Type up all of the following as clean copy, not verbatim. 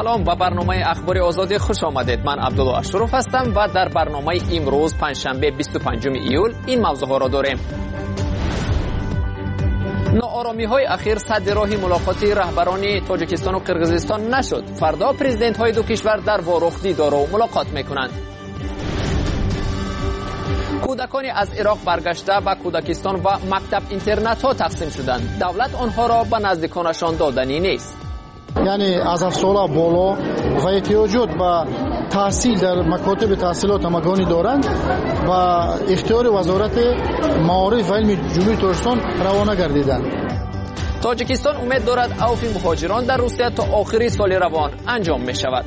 سلام و برنامه اخبار آزادی خوش آمدید. من عبدالله اشرف هستم و در برنامه امروز پنجشنبه 25 ایول این موضوع ها را داریم. ناآرامی های اخیر سد راه ملاقات رهبران تاجیکستان و قرقیزستان نشد. فردا پرزیدنت های دو کشور در واروخ دیدار و ملاقات میکنند. کودکانی از عراق برگشته به کودکستان و مکتب اینترنت ها تقسیم شدند. دولت آنها را به نزدیکانشان دادنی نیست. یعنی از افسولا بالا و احتیاجات به تحصیل در مکاتب تحصیلات همگانی دارند و اختیار وزارت معارف و علم جمهوری تاجیکستان روانه گردیدند. تاجیکستان امید دارد عفو مهاجران در روسیه تا آخر سال روان انجام می شود.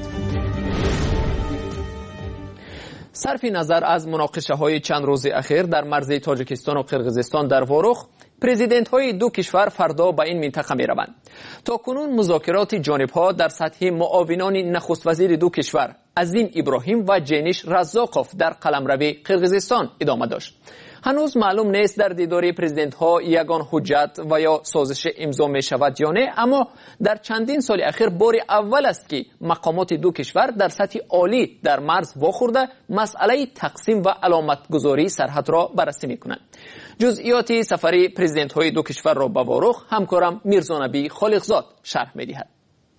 صرف نظر از مناقشه های چند روز اخیر در مرز تاجیکستان و قرقیزستان در واروخ، پرزیدنت های دو کشور فردا به این منطقه می روند. تا کنون مذاکرات جانب ها در سطح معاونان نخست وزیر دو کشور عظیم ابراهیم و جینیش رزاقوف در قلمرو قرقیزستان ادامه داشت. هنوز معلوم نیست در دیدار پرزیدنت ها یگان حجت و یا سازش امضا می شود یا نه، اما در چندین سال اخیر بار اول است که مقامات دو کشور در سطح عالی در مرز واخورده مسئله تقسیم و علامت گذاری سرحد را بررسی می کنند. جزئیات سفر پرزیدنت های دو کشور را به واروخ همکارم میرزا نبی خالقزاد شرح می دهد.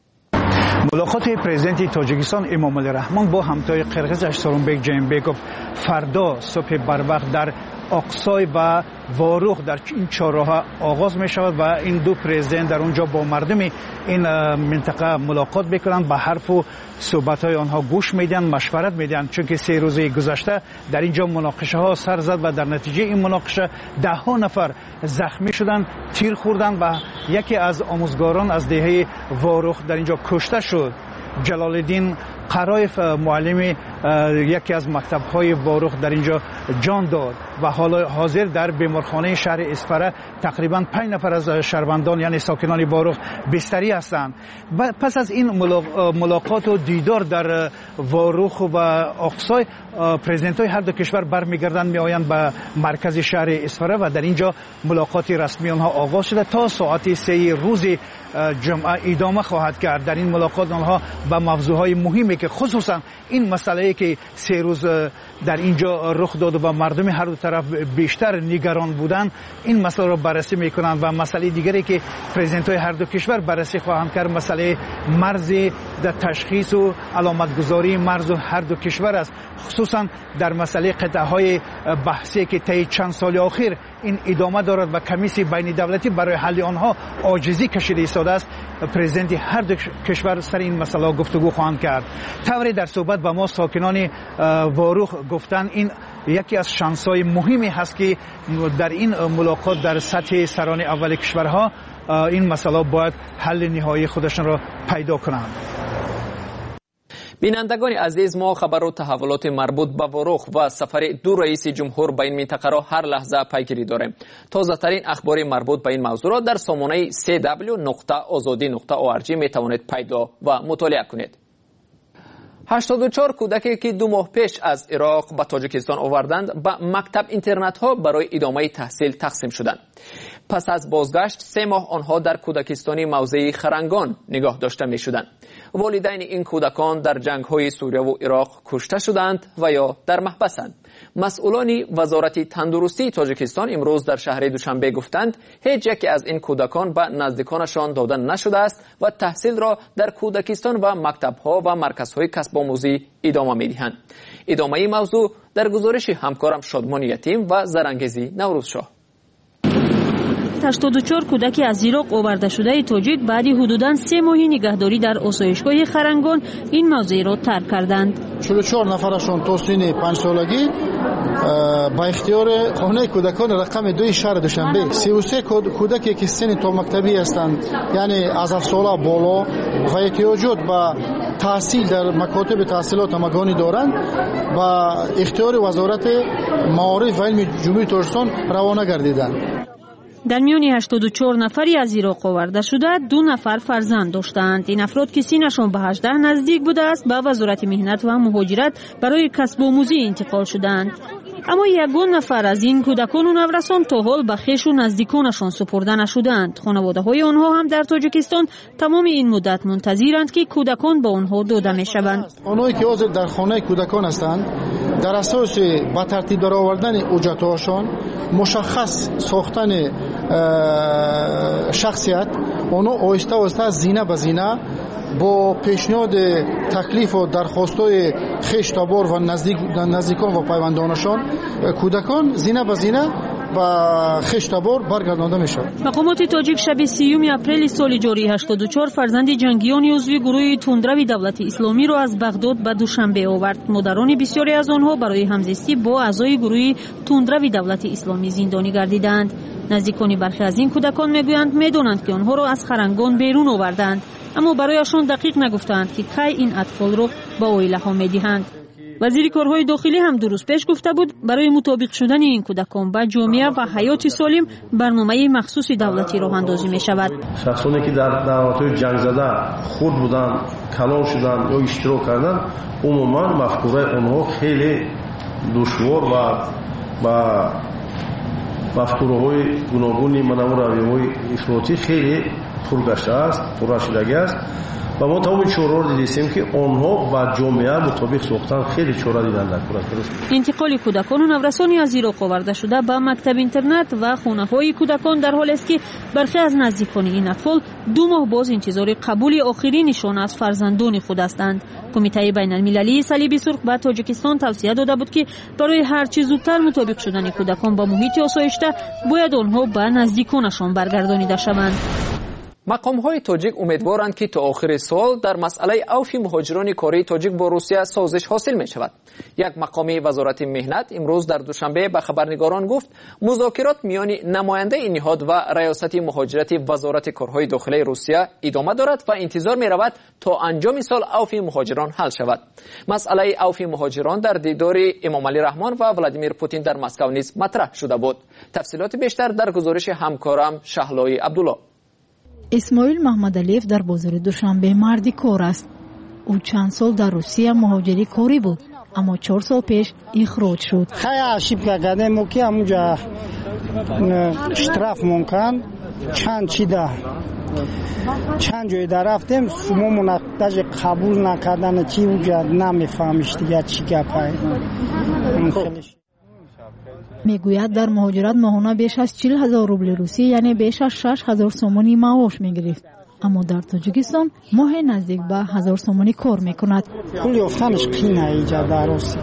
ملاقات پرزیدنت تاجیکستان امام علی رحمان با همتای قرقیز اشترونبک جینبکوف فردا صبح بروقت در اقصای و واروخ در این چهارراه آغاز می شود و این دو پرزیدنت در اونجا با مردم این منطقه ملاقات میکنند، به حرف و صحبت های آنها گوش میدن، مشورت میدن، چون که 3 روز گذشته در اینجا مناقشه ها سر زد و در نتیجه این مناقشه 10 نفر زخمی شدند، تیر خوردند و یکی از آموزگاران از دهه واروخ در اینجا کشته شد. جلال الدین قرایف معلم یکی از مکتب‌های واروخ در اینجا جان داد و حالا حاضر در بیمارخانه شهر اسفره تقریبا 5 نفر از شهروندان یعنی ساکنان واروخ بستری هستند. پس از این ملاقات و دیدار در واروخ و اقصای، پرزیدنت‌های هر دو کشور برمیگردند میآیند به مرکز شهر اسفره و در اینجا ملاقات رسمی آنها آغاز شده تا ساعت 3 روز جمعه ادامه خواهد کرد. در این ملاقات آنها به موضوعهای مهمی که خصوصا این مسئله که 3 روز در اینجا رخ داد و مردم هر دو طرف بیشتر نگران بودند این مسئله را بررسی میکنند و مسئله دیگری که پرزیدنت‌های هر دو کشور بررسی خواهند کرد مسئله مرز در تشخیص و علامت گذاری مرز هر دو کشور است، خصوصا در مسئله قطعه‌های بحثی که طی چند سال اخیر این ادامه دارد و کمیسیون بین دولتی برای حل آنها عاجزی کشیده ایستاده است. پرزیدنت هر دو کشور سر این مسئله گفتگو خواهند کرد. طوری در صحبت با ما ساکنان واروخ گفتن این یکی از شانس‌های مهمی هست که در این ملاقات در سطح سران اول کشورها این مسئله باید حل نهایی خودشون را پیدا کنند. بینندگان عزیز، ما خبر و تحولات مربوط به واروخ و سفر دو رئیس جمهور به این منطقه را هر لحظه پیگیری داریم. تازه ترین اخبار مربوط به این موضوع را در سامانه www.azadi.org می توانید پیدا و مطالعه کنید. 84 کودکی که 2 ماه پیش از عراق به تاجیکستان آوردند به مکتب اینترنت ها برای ادامه تحصیل تقسیم شدند. پس از بازگشت 3 ماه آنها در کودکستانی موضع خرنگان نگاه داشته می شدند. والدین این کودکان در جنگ های سوریه و عراق کشته شدند و یا در محبسند. مسئولان وزارت تندرستی تاجیکستان امروز در شهر دوشنبه گفتند هیچ یکی از این کودکان به نزدیکانشان داده نشده است و تحصیل را در کودکستان و مکتب‌ها و مرکزهای کسب آموزی ادامه می‌دهند. ادامه این موضوع در گزارش همکارم شادمان یتیم و زرانگیزی نوروزشاه. 84 کودک از عراق آورده شده تاجیک بعد حدوداً 3 ماهی نگهداری در آسایشگاه خرنگان این موضع را ترک کردند. 44 نفرشون تا سن 5 سالگی با اختیار خانه کودکان رقم 2 شهر دوشنبه، 33 کودکی که سن تا مکتبی هستند یعنی از 7 ساله بالا و احتیاجات به تحصیل در مکاتب تحصیلات همگانی دارند و اختیار وزارت معارف و علم جمهوری تاجیکستان روانه گردیدند. در میان 84 نفری از عراق آورده شده 2 نفر فرزند داشتند. این افراد که سنشان به 18 نزدیک بوده است به وزارت مهنت و مهاجرت برای کسب آموزی انتقال شدند. اما یگان نفر از این کودکان و نورسان تا حال به خویش و نزدیکانشان سپرده نشدند. خانواده‌های آنها هم در تاجیکستان تمام این مدت منتظرند که کودکان به آنها داده می‌شوند. آنهایی که حاضر در خانه کودکان هستند در اساس با ترتیب درآوردن اجرت‌هاشان مشخص ساختن شخصیت آنها آهسته آهسته زینه به زینه با پیشنهاد تکلیف و درخواست‌های خویش تبار و نزدیکان و پیوندانشان کودکان زینه به زینه و خویش تبار برگردانده می‌شود. مقامات تاجیک شب 30 اپریل سال جاری 84 فرزند جنگیان عضو گروه تندروی دولت اسلامی را از بغداد به دوشنبه آورد. مادران بسیاری از آنها برای همزیستی با اعضای گروه تندروی دولت اسلامی زندانی گردیدند. نزدیکان برخی از این کودکان میگویند میدانند که آنها را از خرنگان بیرون آوردند، اما برایشان دقیق نگفتند که کی این اطفال را به عائله ها میدهند. وزیر کارهای داخلی هم دو روز پیش گفته بود برای مطابق شدن این کودکان با جامعه و حیات سالم برنامه مخصوص دولتی راه اندازی می شود. شخصانی که در دعوت‌های جنگ زده خود بودند، کلان شدند یا اشتراک کردند، عموما مفکوره آنها خیلی دشوار و با مفکوره‌های گوناگونی منو رویه‌های افراطی خیلی پرگشته است، پررشیدگی است و ما تمام چهره را دیدیم که آنها با جامعه مطابق ساختن خیلی چهره دیدن در کودک. انتقال کودکان و نورسان از عراق آورده شده به مکتب اینترنت و خانه‌های کودکان در حالی است که برخی از نزدیکان این اطفال 2 ماه باز انتظار قبول آخرینشان از فرزندان خود هستند. کمیته بین المللی صلیب سرخ به تاجیکستان توصیه داده بود که برای هر چه زودتر مطابق شدن کودکان با محیط آسایشته باید آنها به نزدیکانشان برگردانیده شوند. مقام‌های تاجیک امیدوارند که تا آخر سال در مسئله عفو مهاجران کاری تاجیک با روسیه سازش حاصل می شود. یک مقامی وزارت مهنت امروز در دوشنبه به خبرنگاران گفت مذاکرات میان نماینده این نهاد و ریاست مهاجرت وزارت کارهای داخلی روسیه ادامه دارد و انتظار می رود تا انجام سال عفو مهاجران حل شود. مسئله عفو مهاجران در دیدار امام علی رحمان و ولادیمیر پوتین در مسکو نیز مطرح شده بود. تفصیلات بیشتر در گزارش همکارم شهلای عبدالله. اسماعیل محمدعلیف در بازار دوشنبه مردی کار است. او چند سال در روسیه مهاجری کاری بود، اما 4 سال پیش اخراج شد. خیلی اشتباه کردیم که همونجا اشتراف ممکن چند جای در رفتیم شما منقطع قبول نکردن چی اونجا نمیفهمیش دیگه چی گپه. میگوید در مهاجرت ماهانه بیش از 40,000 روبل روسی یعنی بیش از 6,000 سومانی معاش میگرفت، اما در تاجیکستان ماه نزدیک به 1,000 سومانی کار میکند. پول یافتنش قینه اینجا در روسیه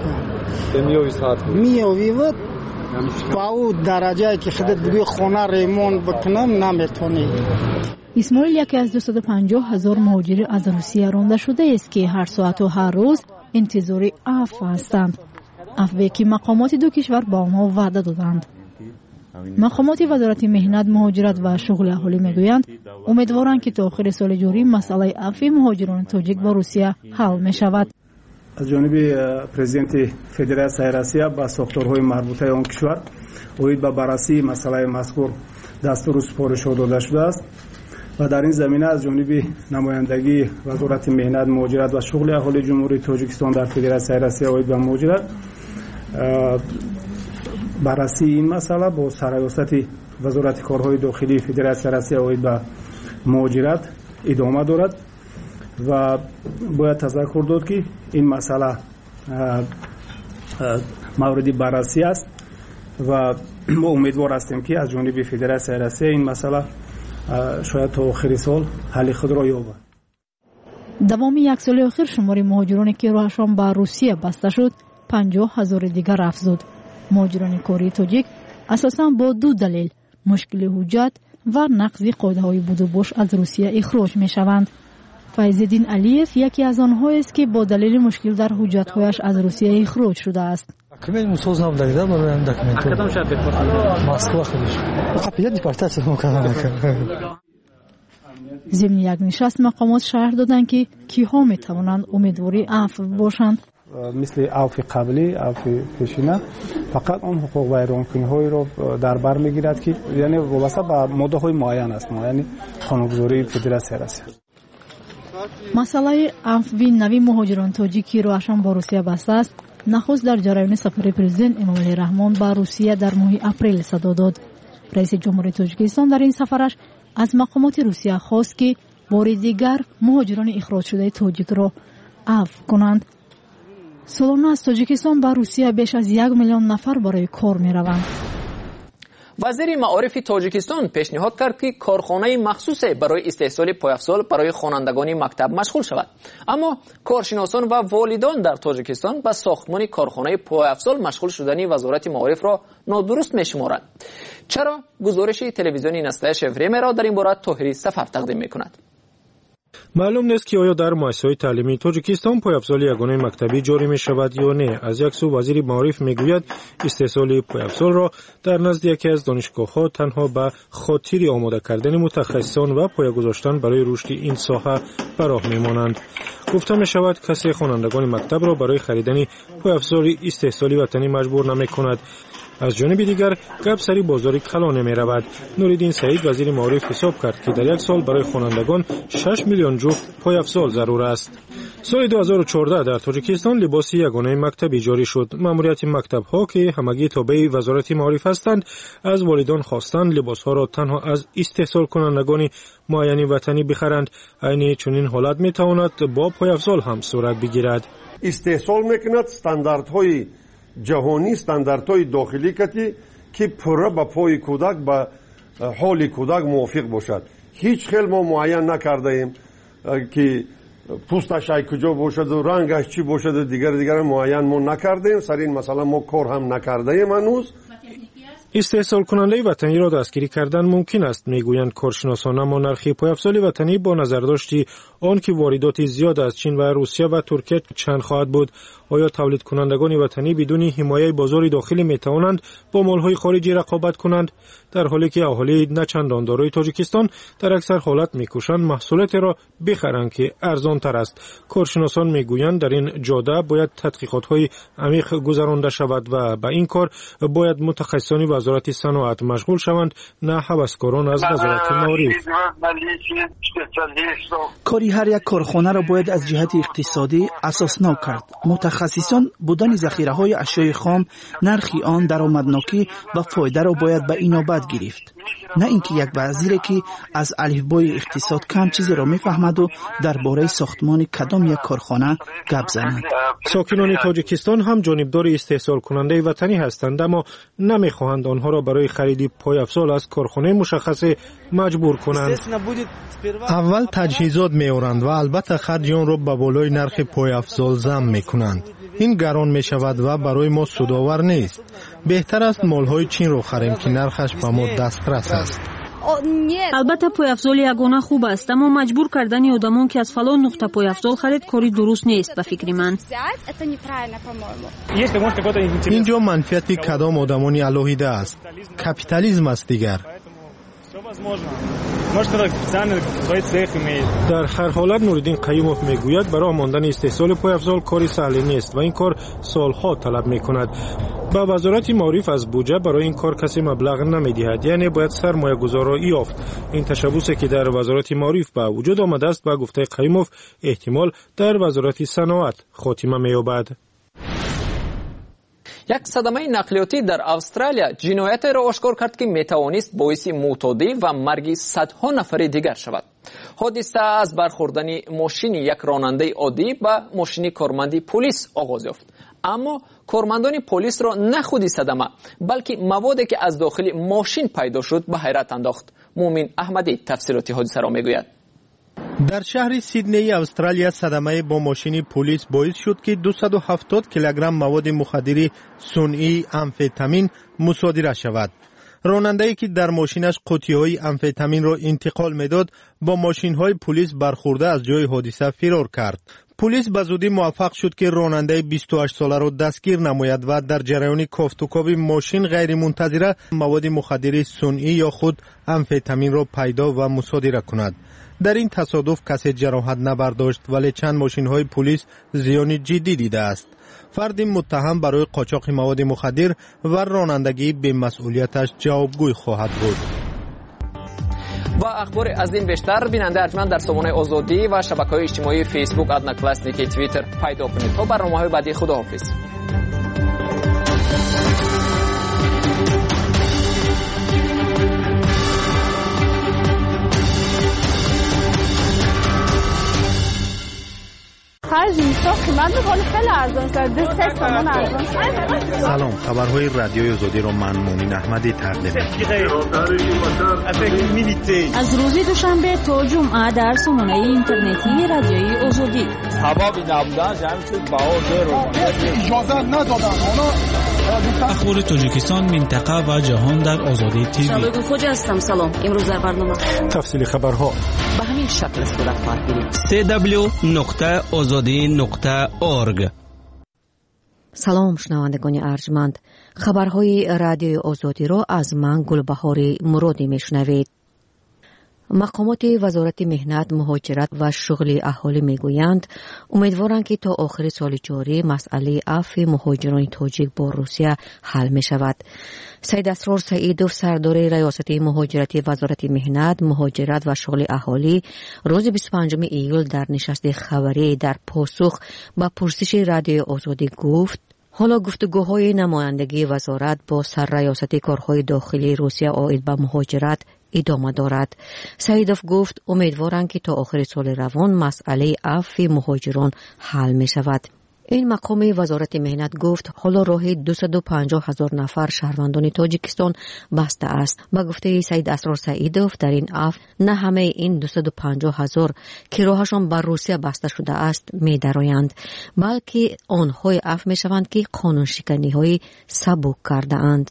میوی و با او درجه که خودت بگوی خانه ریمون بکنم نمیتونی. اسماعیل یکی از 250,000 مهاجر از روسیه رانده شده است که هر ساعت و هر روز انتظار عفو هستند. عفوی که مقامات دو کشور با آنها وعده دادند. مقامات وزارت مهنت، مهاجرت و شغل اهالی میگویند امیدوارند که تا آخر سال جاری مسئله عفو مهاجران تاجیک با روسیه حل می شود. از جانب پرزیدنت فدراسیون روسیه با ساختارهای مربوطه آن کشور اوید به بررسی مسئله مذکور دستور سپارش داده شده است و در این زمینه از جانب نمایندگی وزارت مهنت، مهاجرت و شغل اهالی جمهوری تاجیکستان در فدراسیون روسیه اوید به مهاجرت بررسی این مسئله با سرریاست وزارت کارهای داخلی فدراسیون روسیه اوید به مهاجرت ادامه دارد و باید تذکر داد که این مسئله موردی بررسی است و ما امیدوار هستیم که از جانب فدراسیون روسیه این مسئله شاید تا آخر سال حل خود را یابد. دوام یک سال اخیر شمار مهاجرانی که راهشان به روسیه بسته شد 50,000 دیگر افزود. مهاجران کاری تاجیک اساساً با 2 دلیل مشکل حجت و نقض قاعده‌های بود و باش از روسیه اخراج می‌شوند. فیض‌الدین علیف یکی از آنها است که با دلیل مشکل در حجت‌هایش از روسیه اخراج شده است. ضمن یک نشست مقامات شرح دادند که کیها می‌توانند امیدواری عفو باشند. مثل عفو قبلی، عفو پیشینه فقط اون حقوق ویرانکنی‌های را در بر می‌گیرد که یعنی وابسته به ماده‌های معین است، یعنی قانونگذاری فدراسیون روسیه. مسئله عفو نوی مهاجران تاجیکی راهشان با روسیه بسته است نخست در جریان سفر پرزیدنت امامعلی رحمان به روسیه در ماه اپریل صدا داد. رئیس جمهوری تاجیکستان در این سفرش از مقامات روسیه خواست که بار دیگر مهاجران اخراج شده تاجیک را عفو کنند. سالانه از تاجیکستان به روسیه بیش از 1 میلیون نفر برای کار می روند. وزیر معارف تاجیکستان پیشنهاد کرد که کارخانه مخصوص برای استحصال پایافزال برای خوانندگان مکتب مشغول شود. اما کارشناسان و والدان در تاجیکستان به ساختمان کارخانه پایافزال مشغول شدن وزارت معارف را نادرست می‌شمارند. چرا؟ گزارش تلویزیونی نسل شفره را در این باره طاهری صفر تقدیم می‌کند. معلوم نیست که آیا در مؤسسه‌های تعلیمی تاجیکستان پایافزال یگانه مکتبی جاری می شود یا نه. از یک سو وزیر معارف می گوید استحصال پایافزال را در نزد یکی از دانشگاه‌ها تنها به خاطر آماده کردن متخصصان و پایه گذاشتن برای رشد این ساحه براه می مانند. گفته می شود کسی خوانندگان مکتب را برای خریدن پایافزال استحصالی وطنی مجبور نمی کند. از جانب دیگر گپ سری بازار کلا نمی رود. نوریدین سعید وزیر معارف حساب کرد که در یک سال برای خوانندگان 6 میلیون جفت پایافزال ضرور است. سال 2014 در تاجیکستان لباس یگانه مکتبی جاری شد. ماموریت مکتب ها که همگی تابع وزارت معارف هستند از والدان خواستند لباس ها را تنها از استحصال کنندگان معین وطنی بخرند. عین چنین حالت می تواند با پایافزال هم صورت بگیرد. استحصال میکند استانداردهای جهانی، استانداردهای داخلی کتی که پورا با پای کودک با حال کودک موافق باشد. هیچ خیلی ما معین نکرده ایم که پوستش ای کجا باشد و رنگش چی باشد و دیگر معین ما نکرده ایم. سر این مثلا ما کار هم نکرده ایم هنوز. استحصال کننده وطنی را دستگیری کردن ممکن است میگویند کارشناسان، اما نرخ پایافزال وطنی با نظرداشتی آن که واردات زیاد از چین و روسیه و ترکیه چند خواهد بود. آیا تولید کنندگان وطنی بدون حمایت بازار داخلی می توانند با مالهای خارجی رقابت کنند؟ در حالی که اهالی نه چندان دارای تاجیکستان در اکثر حالت میکوشند محصولات را بخرند که ارزان تر است. کارشناسان میگویند در این جاده باید تحقیقات های عمیق گذرانده شود و به این کار باید متخصصان وزارت صنعت مشغول شوند، نه هوسکاران از وزارت معارف. کاری هر یک کارخانه را باید از جهت اقتصادی اساسناک کرد. متخصصان بودن ذخیره‌های اشیاء خام، نرخی آن، درآمدناکی و فایده را باید به اینابت گرفت. نه اینکه یک وزیری که از الفبای اقتصاد کم چیزی را میفهمد و درباره ساختمان کدام یک کارخانه گپ زند. ساکنان تاجیکستان هم جانبدار استحصال کننده وطنی هستند، اما نمیخواهند آنها را برای خرید پایافزال از کارخانه مشخص مجبور کنند. اول تجهیزات میارند و البته خرج آن را به بالای نرخ پایافزال ضم میکنند. این گران می شود و برای ما سودآور نیست. بهتر است مالهای چین را خریم که نرخش به ما دسترس است. البته پایافزال یگانه خوب است، اما مجبور کردن آدمان که از فلان نقطه پایافزال خرید کاری درست نیست به فکر من. اینجا منفیت کدام آدمانی علاهیده است. کپیتالیسم است دیگر. در هر حالت نوریدین قیوموف میگوید برای ماندن استحصال پایافزال کاری سهل نیست و این کار سالها طلب میکند. با وزارت معارف از بودجه برای این کار کسی مبلغ نمیدهد، یعنی باید سرمایه گذاری یافت. این تشبوسی که در وزارت معارف به وجود آمده است به گفته قیوموف احتمال در وزارت صنعت خاتمه مییابد. یک صدمه نقلیاتی در استرالیا جنایت را آشکار کرد که میتوانست باعث معتادی و مرگ صدها نفر دیگر شود. حادثه از برخوردن ماشین یک راننده عادی به ماشین کارمند پلیس آغاز یافت. اما کارمندان پلیس را نه خودی صدمه بلکه موادی که از داخل ماشین پیدا شد به حیرت انداخت. مومن احمدی تفصیلات حادثه را میگوید. در شهر سیدنی استرالیا صدمه با ماشین پلیس باعث شد که 270 کیلوگرم مواد مخدر صنعی امفتامین مصادره شود. راننده‌ای که در ماشینش قوطی‌های امفتامین را انتقال می‌داد با ماشین‌های پلیس برخورده از جای حادثه فرار کرد. پلیس به زودی موفق شد که راننده 28 ساله را دستگیر نماید و در جریان کافتوکاوی ماشین غیر منتظره مواد مخدر صنعی یا خود امفتامین را پیدا و مصادره کند. در این تصادف کسی جراحت نبرداشت، ولی چند ماشین‌های پلیس زیان جدی دیده است. فرد متهم برای قاچاق مواد مخدر و رانندگی به مسئولیتش جوابگوی خواهد بود. و اخبار از این بیشتر بیننده ارجمند در سامانه آزادی و شبکه‌های اجتماعی فیسبوک، ادنا کلاسنیکی، توییتر پیدا کنید. تا برنامه‌های بعدی خداحافظ. سلام، خبرهای رادیوی آزادی رو من مومن احمدی تقدیم از روز دوشنبه تا جمعه در سامانه اینترنتی رادیوی آزادی. هوا نبودن جمع شد بهار اجازه ندادن. اخبار تاجیکستان، منطقه و جهان در آزادی تیوی. شبکه خوج هستم. سلام. امروز در برنامه تفصیل خبرها به همین شکل صورت خواهد گرفت. www.azadi.org. سلام شنوندگان ارجمند، خبرهای رادیوی آزادی را از من گلبهاری مرادی میشنوید. مقامات وزارت مهنت، مهاجرت و شغل اهالی میگویند امیدوارند که تا آخر سال جاری مسئله عفو مهاجران تاجیک با روسیه حل می شود. سید اسرار سعیدوف، سردار ریاست مهاجرت وزارت مهنت، مهاجرت و شغل اهالی، روز 25 ایول در نشست خبری در پاسخ به پرسش رادیوی آزادی گفت حالا گفتگوهای نمایندگی وزارت با سرریاست کارهای داخلی روسیه عاید به مهاجرت ادامه دارد. سعیدوف گفت امیدوارند که تا آخر سال روان مسئله عفو مهاجران حل می شود. این مقام وزارت مهنت گفت حالا راه 250,000 نفر شهروندان تاجیکستان بسته است. با گفته سید اسرار سعیدوف در این عفو نه همه این 250,000 که راهشان بر روسیه بسته شده است می درآیند، بلکه آنهای عفو می شوند که قانون شکنی های سبک کرده اند.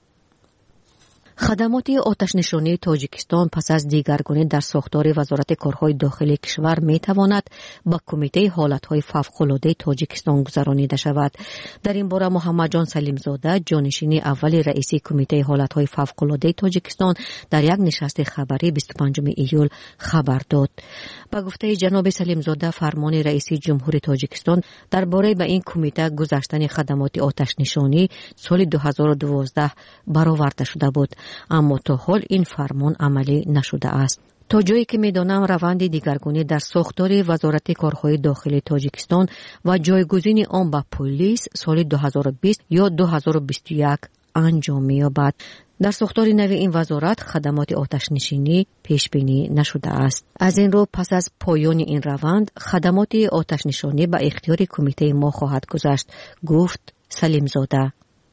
خدمات آتش‌نشانی تاجیکستان پس از دیگرگونی در ساختار وزارت کارهای داخلی کشور می تواند با کمیته حالتهای فوق‌العاده تاجیکستان گذرانیده شود. در این باره محمد جان سلیم زاده، جانشین اول رئیس کمیته حالتهای فوق‌العاده تاجیکستان، در یک نشست خبری 25 ایول خبر داد. با گفته جناب سلیم زاده، فرمان رئیس جمهوری تاجیکستان درباره به این کمیته گذاشتن خدمات آتش‌نشانی سال 2012 برآورده شده بود، اما تا حال این فرمان عملی نشده است. تا جایی که می‌دانم روند دیگرگونی در ساختار وزارت کارهای داخلی تاجیکستان و جایگزینی آن به پلیس سال 2020 یا 2021 انجام می‌یابد. در ساختار نو این وزارت خدمات آتش‌نشینی پیش بینی نشده است. از این رو پس از پایان این روند خدمات آتش‌نشانی به اختیار کمیته ما خواهد گذشت، گفت سلیم زاده.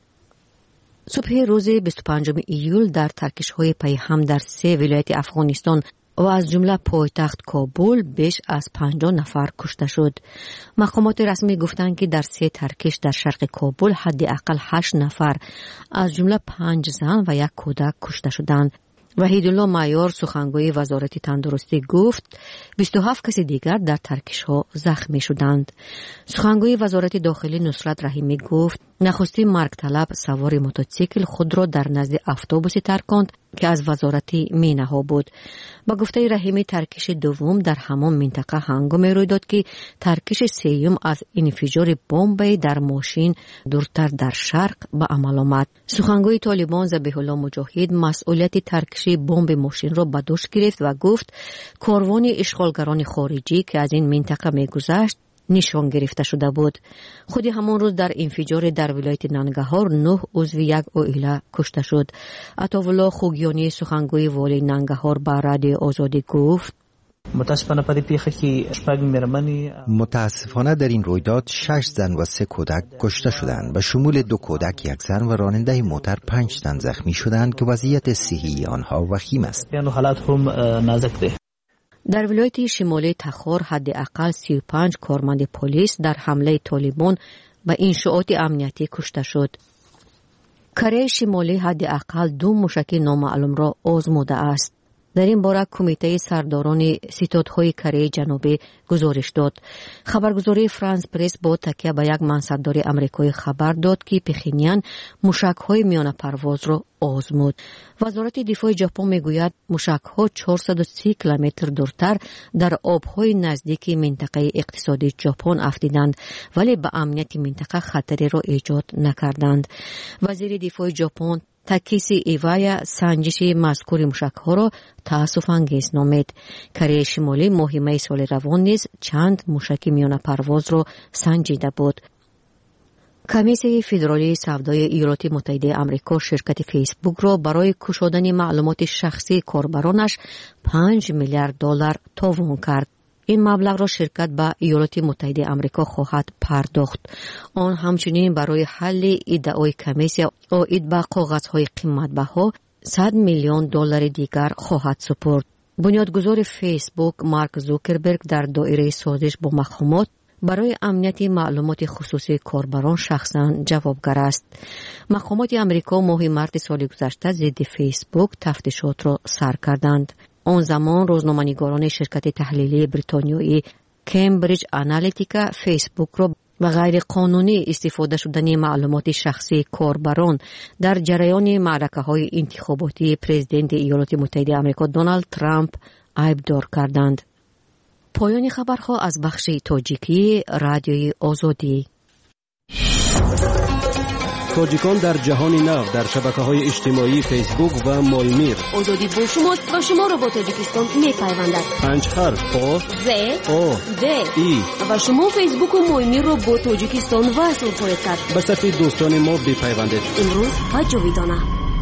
صبح روز 25 ایول در ترکش‌های پیهم در 3 ولایت افغانستان و از جمله پایتخت کابل بیش از 50 نفر کشته شد. مقامات رسمی گفتند که در 3 ترکش در شرق کابل حداقل 8 نفر از جمله 5 زن و 1 کودک کشته شدند. وحیدالله معیار، سخنگوی وزارت تندرستی، گفت 27 کس دیگر در ترکش‌ها زخمی شدند. سخنگوی وزارت داخلی نصرت رحیمی گفت نخستین مرگ طلب سوار موتورسیکل خود را در نزد اتوبوسی ترکاند که از وزارت مینه‌ها بود. با گفته رحیمی ترکش دوم در همان منطقه هنگامی روی داد که ترکش سوم از انفجار بمب در ماشین دورتر در شرق به عمل آمد. سخنگوی طالبان ذبیح الله مجاهد مسئولیت ترکش بمب ماشین را به دوش گرفت و گفت کاروان اشغالگران خارجی که از این منطقه می‌گذشت نشان گرفته شده بود. خود همان روز در انفجار در ولایت ننگرهار 9 عضو یک عائله کشته شد. عطاالله خوگیانی، سخنگوی والی ننگرهار، به رادیوی آزادی گفت متاسفانه در این رویداد 6 زن و 3 کودک کشته شدند. به شمول 2 کودک، 1 زن و راننده موتر 5 تن زخمی شدند که وضعیت صحی آنها وخیم است. در ولایت شمالی تخار حداقل 35 کارمند پلیس در حمله طالبان به انشاءات امنیتی کشته شد. کره شمالی حداقل 2 موشک نامعلوم را آزموده است. در این باره کمیته سرداران ستادهای کره جنوبی گزارش داد. خبرگزاری فرانس پرس با تکیه به یک منصبدار آمریکایی خبر داد که پخینیان موشک‌های میان پرواز را آزمود. وزارت دفاع ژاپن میگوید موشک‌ها 430 کیلومتر دورتر در آب‌های نزدیک منطقه اقتصادی ژاپن افدیدند، ولی به امنیت منطقه خطری را ایجاد نکردند. وزیر دفاع ژاپن تاکیسی ایوایا سنجش مذکور موشک‌ها را تأسف انگیز نامید. کره شمالی مهمه سال روان نیز چند موشک میان پرواز را سنجیده بود. کمیسیون فدرالی سودای ایالات متحده آمریکا شرکت فیسبوک را برای گشودن معلومات شخصی کاربرانش 5 میلیارد دلار تاوان کرد. این مبلغ را شرکت به ایالات متحده آمریکا خواهد پرداخت. آن همچنین برای حل ادعای کمیسیون عاید به کاغذهای قیمتبها 100 میلیون دلار دیگر خواهد سپرد. بنیادگذار فیسبوک مارک زوکربرگ در دایره سازش با مفاهمات برای امنیت معلومات خصوصی کاربران شخصاً جوابگر است. مقامات آمریکا ماه مارس سال گذشته ضد فیسبوک تفتیشات را سر کردند. آن زمان روزنامه‌نگاران شرکت تحلیلی بریتانیایی کمبریج آنالیتیکا فیسبوک را به غیر قانونی استفاده شدن معلومات شخصی کاربران در جریان معرکه‌های انتخاباتی پرزیدنت ایالات متحده آمریکا دونالد ترامپ عیبدار کردند. پایان خبرها از بخش تاجیکی رادیوی آزادی. تاجیکان در جهان نو در شبکه‌های اجتماعی فیسبوک و مایمیر. آزادی با شماست و شما را با تاجیکستان می‌پیوندد. 5 حرف آ ز آ د ای و شما فیسبوک و مایمیر را با تاجیکستان وصل خواهید کرد. به صفحه دوستان ما بپیوندید. امروز و جاویدانه.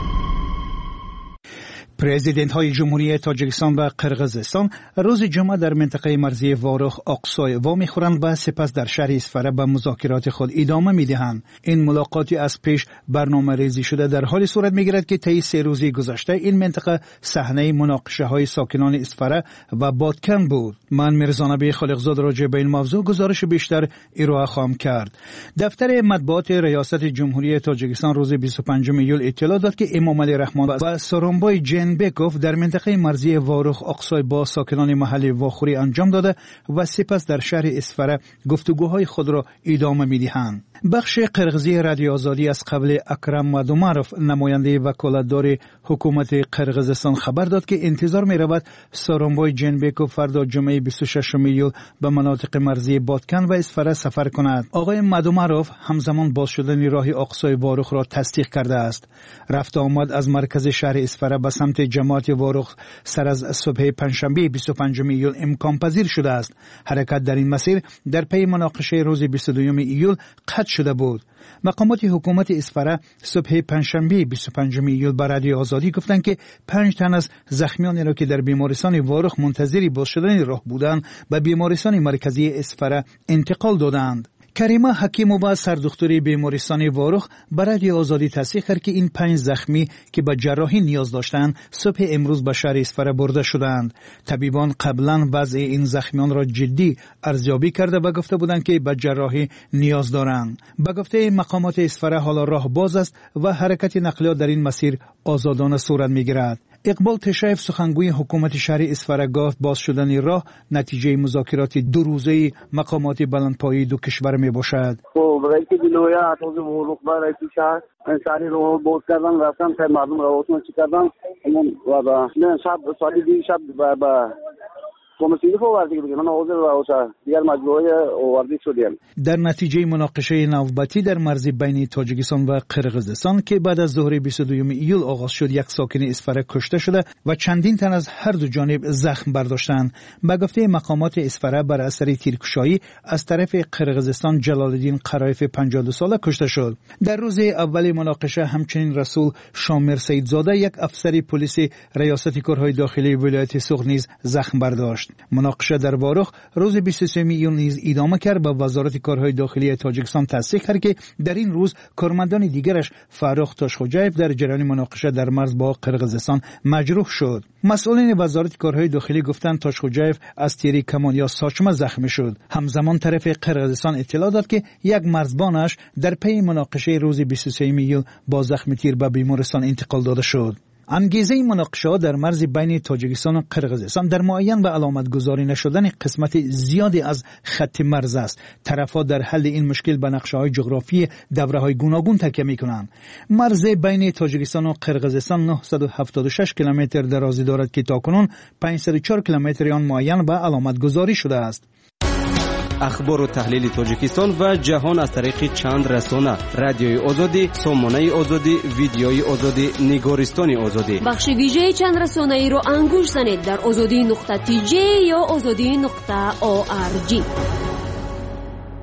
پرزیدنت های جمهوری تاجیکستان و قرقیزستان روز جمعه در منطقه مرزی واروخ آقسای وا می‌خورند و سپس در شهر اسفره به مذاکرات خود ادامه می‌دهند. این ملاقاتی از پیش برنامه‌ریزی شده در حال صورت می‌گیرد که طی 3 روز گذشته این منطقه صحنه مناقشه‌های ساکنان اسفره و بادکن بود. من میرزا نبی خالقزاد راجع به این موضوع گزارش بیشتر ارائه خواهم کرد. دفتر مطبوعات ریاست جمهوری تاجیکستان روز 25 ایول اطلاع داد که امام علی رحمان و سورونبای جنبکوف در منطقه مرزی واروخ آقسای با ساکنان محلی واخوری انجام داده و سپس در شهر اسفره گفتگوهای خود را ادامه می‌دهند. بخش قرقیزی رادیو آزادی از قبل اکرم مادوماروف نماینده وکالتدار حکومت قرقیزستان خبر داد که انتظار می‌رود سورونبای جنبکوف فردا جمعه 26 ایول به مناطق مرزی بادکن و اسفره سفر کند. آقای مادوماروف همزمان باز شدن راه آقسای واروخ را تصدیق کرده است. رفت آمد از مرکز شهر اسفره به سمت جماعت واروخ سر از صبح پنجشنبه 25 ایول امکان پذیر شده است. حرکت در این مسیر در پی مناقشه روز 22 ایول قطع شده بود. مقامات حکومت اسفره صبح پنجشنبه 25 ایول به رادیو آزادی گفتند که 5 تن از زخمیانی را که در بیمارستان واروخ منتظر باز شدن راه بودند به بیمارستان مرکزی اسفره انتقال دادند. کریمه حکیمووا سردختور بیمارستان واروخ به رادیو آزادی تصدیق کرد که این 5 زخمی که به جراحی نیاز داشتند صبح امروز به شهر اسفره برده شدند. طبیبان قبلا وضع این زخمیان را جدی ارزیابی کرده و گفته بودند که به جراحی نیاز دارند. به گفته مقامات اسفره حالا راه باز است و حرکت نقلیات در این مسیر آزادانه صورت می‌گیرد. اقبال تشایف سخنگوی حکومت شهر اسفره گفت باز شدن راه نتیجه مذاکرات 2 روزه مقامات بلندپایه دو کشور می باشد. خب رئیس ولایت حوض واروخ و رئیس شهر سری رو باز کردن رفتن تا مردم را واسه چی کردن و با شب ساعت 2 شب با در نتیجه مناقشه نوبتی در مرز بین تاجیکستان و قرقیزستان که بعد از ظهر 22 ایول آغاز شد، یک ساکن اسفره کشته شده و چندین تن از هر دو جانب زخم برداشتند. به گفته مقامات اسفره بر اثر تیرکشایی از طرف قرقیزستان جلالالدین قرایف 52 ساله کشته شد. در روز اول مناقشه همچنین رسول شامر سیدزاده یک افسر پلیس ریاست کارهای داخلی ولایت سوغ نیز زخم برداشت. مناقشه در واروخ روز 23 ایول نیز ادامه کرد. با وزارت کارهای داخلی تاجیکستان تصدیق کرد که در این روز کارمندان دیگرش فرخ تاشخوجایف در جریان مناقشه در مرز با قرقیزستان مجروح شد. مسئولین وزارت کارهای داخلی گفتند تاشخوجایف از تیر کمان یا ساچمه زخمی شد. همزمان طرف قرقیزستان اطلاع داد که یک مرزبانش در پی مناقشه روز 23 ایول با زخم تیر به بیمارستان انتقال داده شد. انگیزه مناقشه در مرز بین تاجیکستان و قرقیزستان در معین و علامت گذاری نشدن قسمت زیادی از خط مرز است. طرفها در حل این مشکل به نقشه‌های جغرافی دوره‌های گوناگون تکیه می‌کنند. مرز بین تاجیکستان و قرقیزستان 976 کیلومتر درازی دارد که تاکنون 504 کیلومتر آن معین و علامت گذاری شده است. اخبار و تحلیل تاجیکستان و جهان از طریق چند رسانه: رادیوی آزادی، سامانه آزادی، ویدیوی آزادی، نگارستان آزادی. بخش ویژه چند رسانه ای را انگوش زنید در azadi.tj یا azadi.org.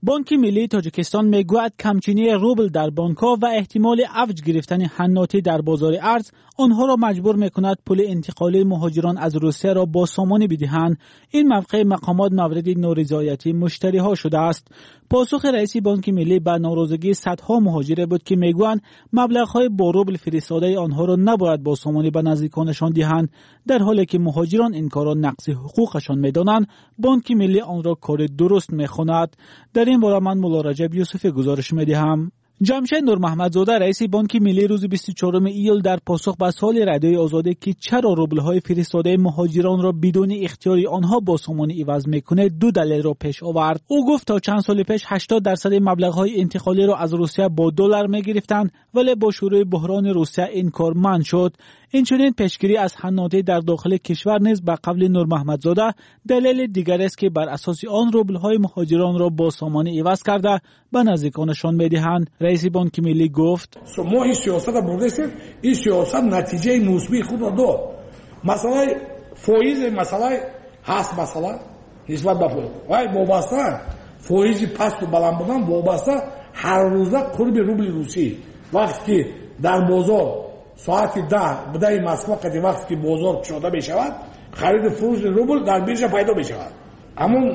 بانک ملی تاجیکستان میگوید کمچینی روبل در بانک‌ها و احتمال افزایش گرفتن حناتی در بازار ارز آنها را مجبور می‌کند پول انتقالی مهاجران از روسیه را با سامانی بدهند. این موقع مقامات مورد نارضایتی مشتری‌ها شده است. پاسخ رئیس بانک ملی به ناراضگی صدها مهاجر بود که میگویند مبلغ‌های با روبل فرستاده آنها را نباید با سامانی به نزدیکانشان دهند. در حالی که مهاجران این کار را نقض حقوقشان می‌دانند، بانک ملی آن را کار درست می‌خواند. در این باره من مولا رجب یوسفی گزارش می‌دهم. جمشید نور محمدزاده رئیس بانک ملی روز 24 ایول در پاسخ به سوال رادیوی آزادی که چرا روبل‌های فرستاده مهاجران را بدون اختیاری آنها با سامانی عوض می‌کند دو دلیل را پیش آورد. او گفت تا چند سال پیش 80% مبلغ‌های انتقالی را از روسیه با دلار می‌گرفتند، ولی با شروع بحران روسیه این کار منع شد. اینچنین پیشگیری از حناتی در داخل کشور نیز به قول نور محمدزاده دلیل دیگر است که بر اساس آن روبل‌های مهاجران را با سامانی عوض کرده به نزدیکانشان می‌دهند. رئیس بانک ملی گفت ما این سیاست را برداشتیم، این سیاست نتیجه مثبت خود را داد. مثلا فایز مسئله هست، مثلا نسبت به فایز وای وابسته فایز پست و بلند بودن وابسته هر روزه قرب روبل روسی. وقتی که در بازار ساعت 10 بدای مسواقتی وقتی که بازار کشاده بشود خرید فروش روبل در بیرژه پیدا بشود، اما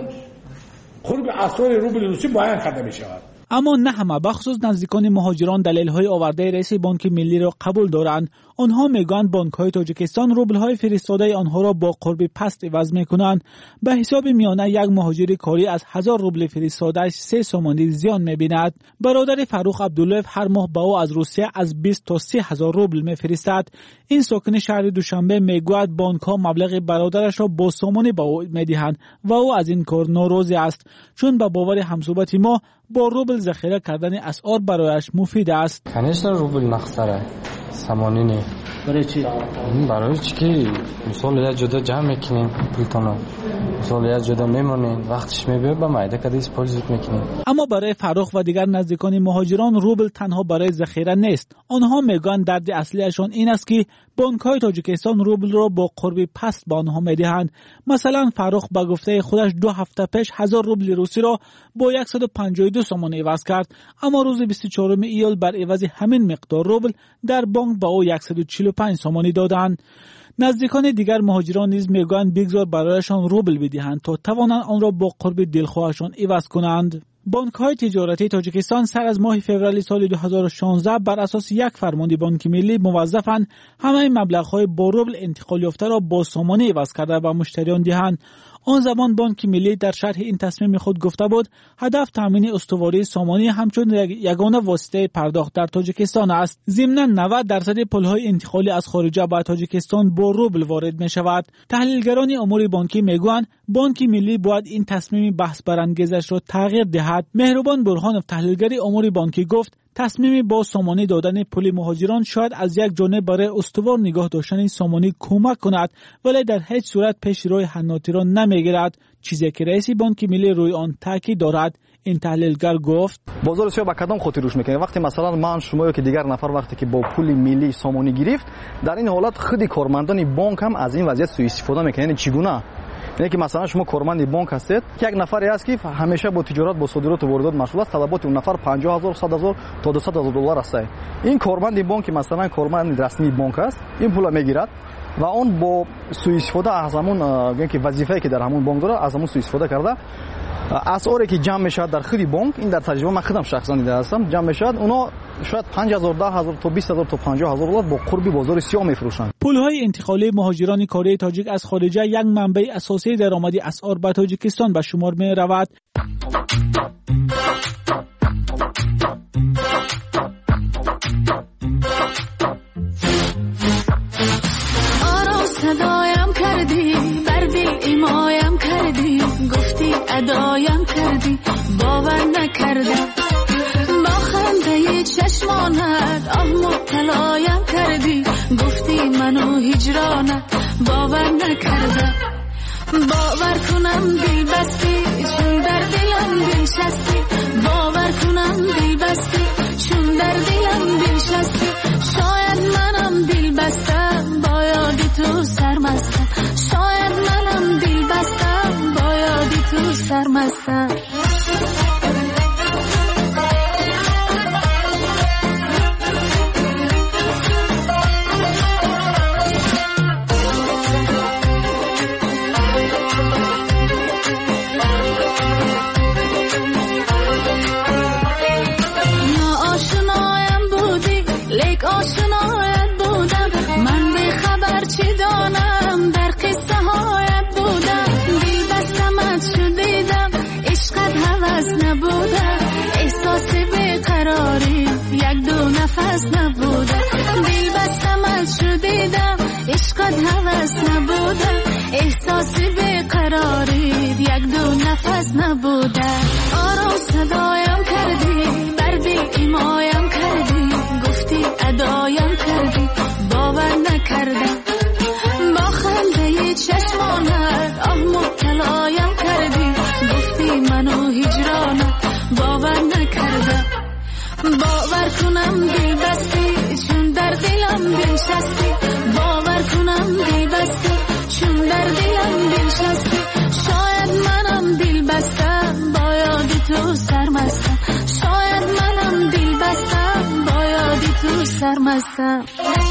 قرب اسعار روبل روسی بیان کرده بشود. اما نه همه بخصوص نزدیکان مهاجران دلیل‌های آورده رئیس بانک ملی را قبول دارند. آنها میگویند بانک‌های تاجیکستان روبل‌های فرستاده آنها را با قرب پست عوض می‌کنند. به حساب میانه یک مهاجر کاری از 1000 روبل فرستاده‌اش 3 سامانی زیان می‌بیند. برادر فاروق عبدالله هر ماه به او از روسیه از 20 تا 30,000 روبل می‌فرستد. این ساکن شهر دوشنبه میگوید بانک‌ها مبلغ برادرش را با سامانی به او می‌دهند و او از این کار ناراضی است، چون به باور همصحبت ما با روبل ذخیره کردن اسعار برایش مفید است. کنیشتر روبل مخسره سامانی نه. برای چی؟ برای چی که مثال یا جدا جمع میکنین پولتانو، مثال یا جدا میمونین وقتش میبیاد با مایده کدیس پول زود میکنین. اما برای فاروق و دیگر نزدیکان مهاجران روبل تنها برای ذخیره نیست. آنها میگن درد اصلیشان این است که بانک‌های تاجیکستان روبل را با قرب پست به آنها میدهند. مثلا فاروق به گفته خودش 2 هفته پیش 1000 روبل روسی را با 152 سامان عوض کرد، اما روز 24 ایول بر عوض همین مقدار روبل در بانک به او 145 سامانی دادند. نزدیکان دیگر مهاجران نیز میگویند بگذار برایشان روبل بدهند تا توانند آن را با قرب دلخواهشان عوض کنند. بانک‌های تجارتی تاجیکستان سر از ماه فوریه سال 2016 بر اساس یک فرمان بانک ملی موظفند همه مبلغ‌های با روبل انتقال یافته را با سامانی عوض کرده و مشتریان دهند. آن زمان بانک ملی در شرح این تصمیم خود گفته بود هدف تامین استواری سامانی همچون یگانه واسطه پرداخت در تاجیکستان است. ضمناً 90% پول‌های انتقالی از خارجه به تاجیکستان با روبل وارد می‌شود. تحلیلگران امور بانکی میگویند بانک ملی باید این تصمیم بحث برانگیزش را تغییر دهد. مهربان برهانوف تحلیلگر امور بانکی گفت تصمیم با سامانی دادن پول مهاجران شاید از یک جانب برای استوار نگاه داشتن سامانی کمک کند، ولی در هیچ صورت پیش روی حناتی را نمیگیرد، چیزی که رئیس بانک ملی روی آن تاکید دارد. این تحلیلگر گفت بازار سیاه با کدام خاطر روش میکنه؟ وقتی مثلا من شما که دیگر نفر وقتی که با پول ملی سامانی گرفت، در این حالت خود کارمندان بانک هم از این وضعیت سوء استفاده میکنن. یعنی چگونه؟ یعنی که مثلا شما کارمند بانک هستید، یک نفری است که همیشه با تجارت با صادرات و واردات مشغول است، طلبات اون نفر 50,000 100,000 تا 200,000 دلار است. این کارمند بانک مثلا کارمند رسمی بانک است، این پول میگیرد و اون با سوء استفاده از همون یعنی وظیفه‌ای که در همون بانک داره از همون سوء استفاده کرده اسعاری که جمع میشه در خود بانک، این در تجربه من خودم شخصا دیده هستم، جمع میشه اونا شاید 5000 10000 تا 20000 تا 50000 دلار با قرب بازار سیاه میفروشند. پول‌های انتقالی مهاجران کره تاجیک از خارجه یک منبع اساسی درآمد اسعار به تاجیکستان به شمار می‌رود. صدایم کردی بر دل ایمایم کردی گفتی ادایم کردی باور نکردم با خنده چشمانت آه مبتلایم کردی گفتی منو هجرانت باور نکردم باور کنم دل بستی چون در دلم بنشستی باور کنم دل بستی چون در دلم بنشستی شاید منم دل بستم با یادی تو سرمستم شاید منم دل بستم با یادی تو سرمستم نفس نبوده دل بستم از شدیدم عشقت هوس نبوده احساسی بیقراری یک دو نفس نبوده آرام صدایم کردی بردی ایمایم کردی گفتی ادایم کردی باور نکردم با خنده چشمانت آه مبتلایم کردی گفتی منو هجرانت باور نکردم باور کنم دل بستی چون در دلم بنشستی باور کنم دل بستی چون در دلم بنشستی شاید منم دل بستم با یاد تو سرمستم شاید منم دل بستم با یاد تو سرمستم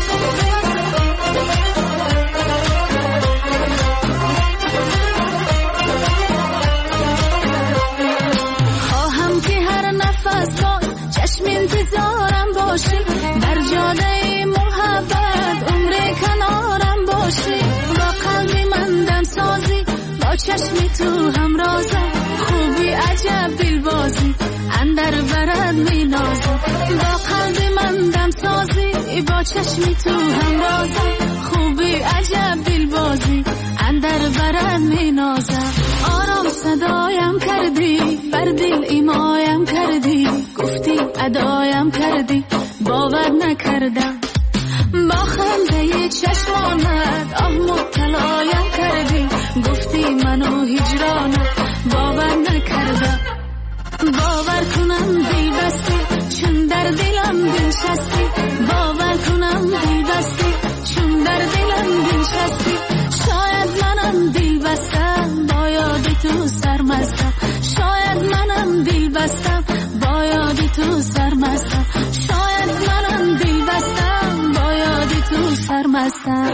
خواهم که هر نفس با چشم انتظارم باشی در جاده محبت عمر کنارم باشی با قلبی من دم سازی با چشمی تو همرازم خوبی عجب دلبازی اندر برد می نازم با قلبی من دم سازی با چشمی تو همرازم خوبی عجب دلبازی اندر برد می نازم آرام صدایم کردی بر دل ایمایم کردی گفتی ادایم کردی باور نکردم با خنده چشمانت آه مبتلایم کردی گفتی منو هجرانت باور نکردم باور کنم دل بستی چون در دلم بنشستی باور کنم دل بستی چون در دلم بنشستی شاید منم دل بستم با یاد تو سرمستم شاید منم دل بستم با یاد تو سرمستم شاید منم دل بستم با یاد تو سرمستم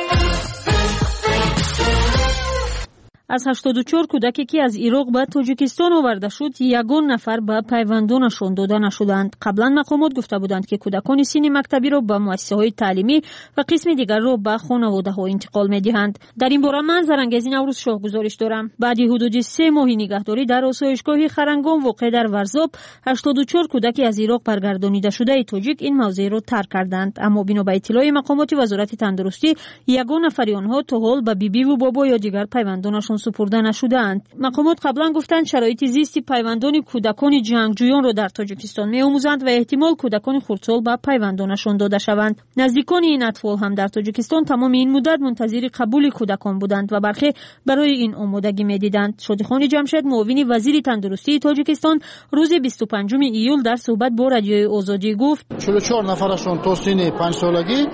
از 84 کودکی که از عراق به تاجیکستان آورده شد یگان نفر به پیوندانشان داده نشدند. قبلا مقامات گفته بودند که کودکان سین مکتبی را به مؤسسه‌های تعلیمی و قسم دیگر را به خانواده‌ها انتقال می‌دهند. در این باره من زرنگزی نوروز شاه گزارش دارم. بعد حدود 3 ماه نگهداری در آسایشگاه خرنگام واقع در ورزاب 84 کودک از عراق برگردانیده شده تاجیک این موضوع را ترک کردند، اما بنا به اطلاع مقامات وزارت تندرستی یگان نفر آنها تا حال به بیبی و بابا یا دیگر پیوندانشان سپرده نشده‌اند. مقامات قبلا گفتند شرایط زیستی پیوندان کودکان جنگجویان را در تاجیکستان می‌آموزند و احتمال کودکان خردسال به پیوندانشان داده شوند. نزدیکان این اطفال هم در تاجیکستان تمام این مدت منتظر قبول کودکان بودند و برخی برای این آمادگی می‌دیدند. شادیخان جمشید معاون وزیر تندرستی تاجیکستان روز 25 ایول در صحبت با رادیوی آزادی گفت 44 نفرشون تا سن 5 سالگی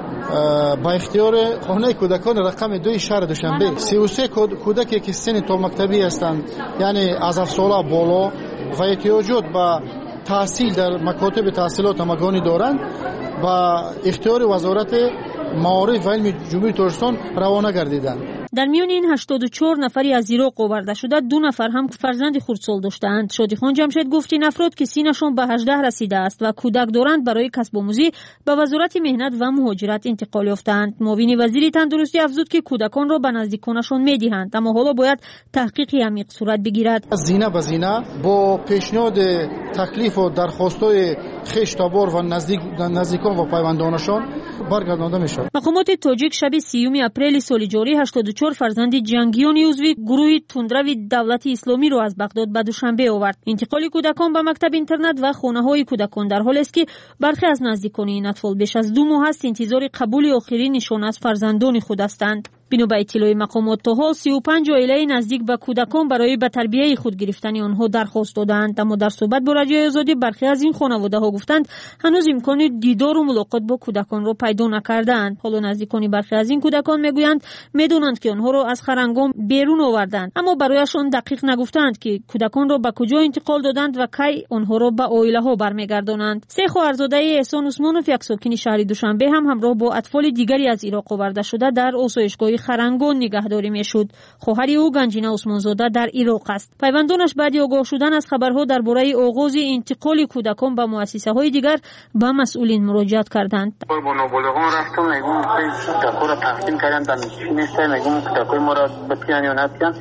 با اختیار خانه کودکان رقم 2 شهر دوشنبه 33 کودکی که سن تا مکتبی هستند یعنی از 7 ساله بالا و احتیاجات به تحصیل در مکاتب تحصیلات همگانی دارند با اختیار وزارت معارف و علم جمهوری تاجیکستان روانه گردیدند. در میان این 84 نفری از عراق آورده شده 2 نفر هم فرزند خردسال داشتند. شادیخان جمشید گفت این افراد که سینشان به 18 رسیده است و کودک دارند برای کسب آموزی به وزارت مهنت و مهاجرت انتقال یافتند. معاون وزیر تندرستی افزود که کودکان را به نزدیکانشان می‌دهند، اما حالا باید تحقیقی عمیق صورت بگیرد. زینه به زینه با پیشنهاد تکلیف و درخواست‌های خویش تبار و نزدیکان و پیوندانشان برگردانده می‌شود. مقامات تاجیک شب 30 اپریل سال جاری 84 فرزند جنگیان عضوی گروه تندروی دولت اسلامی را از بغداد به دوشنبه آورد. انتقال کودکان به مکتب اینترنت و خانه‌های کودکان در حالی است که برخی از نزدیکان این اطفال بیش از 2 ماه است انتظار قبول آخرینشان از فرزندان خود هستند. بنا به اطلاع مقامات تا حال 35 عائله نزدیک به کودکان برای به تربیه خود گرفتن آنها درخواست دادند، اما در صحبت با رادیوی آزادی برخی از این خانواده‌ها گفتند هنوز امکان دیدار و ملاقات با کودکان را پیدا نکردند. حالا نزدیکان برخی از این کودکان میگویند میدونند که آنها را از خرنگام بیرون آوردند، اما برایشان دقیق نگفتند که کودکان را به کجا انتقال دادند و کی آنها را به عائله‌ها برمیگردانند. سه خواهرزاده احسان عثمانوف یک ساکن شهر دوشنبه هم همراه با اطفال دیگری از عراق آورده شده در آسایشگاه خرنگان نگهداری میشد. خواهر او گنجینه عثمانزاده در عراق است. پیوندانش بعد آگاه شدن از خبرها درباره آغاز انتقال کودکان به مؤسسه‌های دیگر به مسئولین مراجعت کردند. با نابالغان رفتم میگم کودکان را تقسیم کردن به نیست میگم کودکان ما را بپیان یا نپیان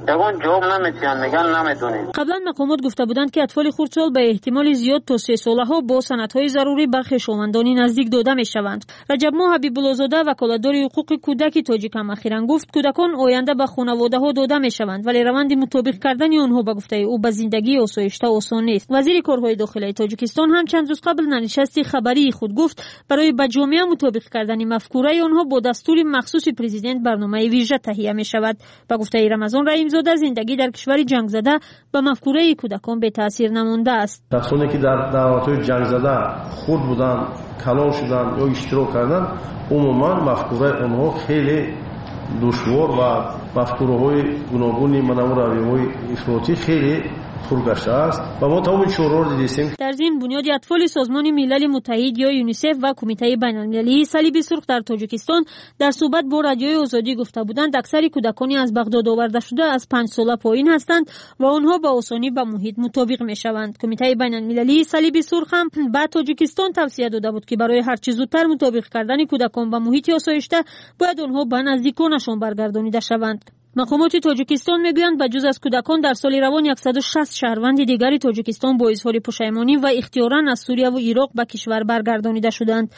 یگان جواب نمیتونن، میگن نمیدونیم. قبلا مقامات گفته بودند که اطفال خردسال به احتمال زیاد تا 3 ساله ها با سندهای ضروری برخی شومندانی نزدیک داده میشوند. رجب ماه حبیب‌الله وکالتدار حقوق کودک تاجیک هم اخیراً گفت کودکان آینده به خانواده ها داده میشوند، ولی روند مطابق کردن آنها به گفته او به زندگی آسایشته آسان نیست. وزیر کارهای داخلی تاجیکستان هم چند روز قبل نشست خبری خود گفت برای به جامعه مطابق کردن مفکوره آنها با دستور مخصوص پرزیدنت برنامه ویژه تهیه می شود. به گفته رمضان رحیم زاده زندگی در کشور جنگ زده به مفکوره کودکان به تاثیر نمانده است. شخصانی که در دعوت‌های جنگ زده خود بودن، کلان شدن یا اشتراک کردن، عموما مفکوره آنها خیلی دشوار و مفکوره‌های گوناگونی منوروی‌های افراطی خیلی پرگشته است و ما تمام چهارراه دیدیم. در ضمن بنیاد اطفال سازمان ملل متحد یا یونیسف و کمیته بین‌المللی صلیب سرخ در تاجیکستان در صحبت با رادیوی آزادی گفته بودند اکثر کودکانی از بغداد آورده شده از 5 ساله پایین هستند و آنها به آسانی به محیط مطابق میشوند. کمیته بین‌المللی صلیب سرخ هم به تاجیکستان توصیه داده بود که برای هر چه زودتر مطابق کردن کودکان به محیط آسایشته باید آنها به نزدیکانشان برگردانیده شوند. مقامات تاجیکستان میگویند بجز از کودکان در سال روان 160 شهروند دیگری تاجیکستان با اظهار پشیمانی و اختیاراً از سوریه و عراق به کشور برگردانیده شدند.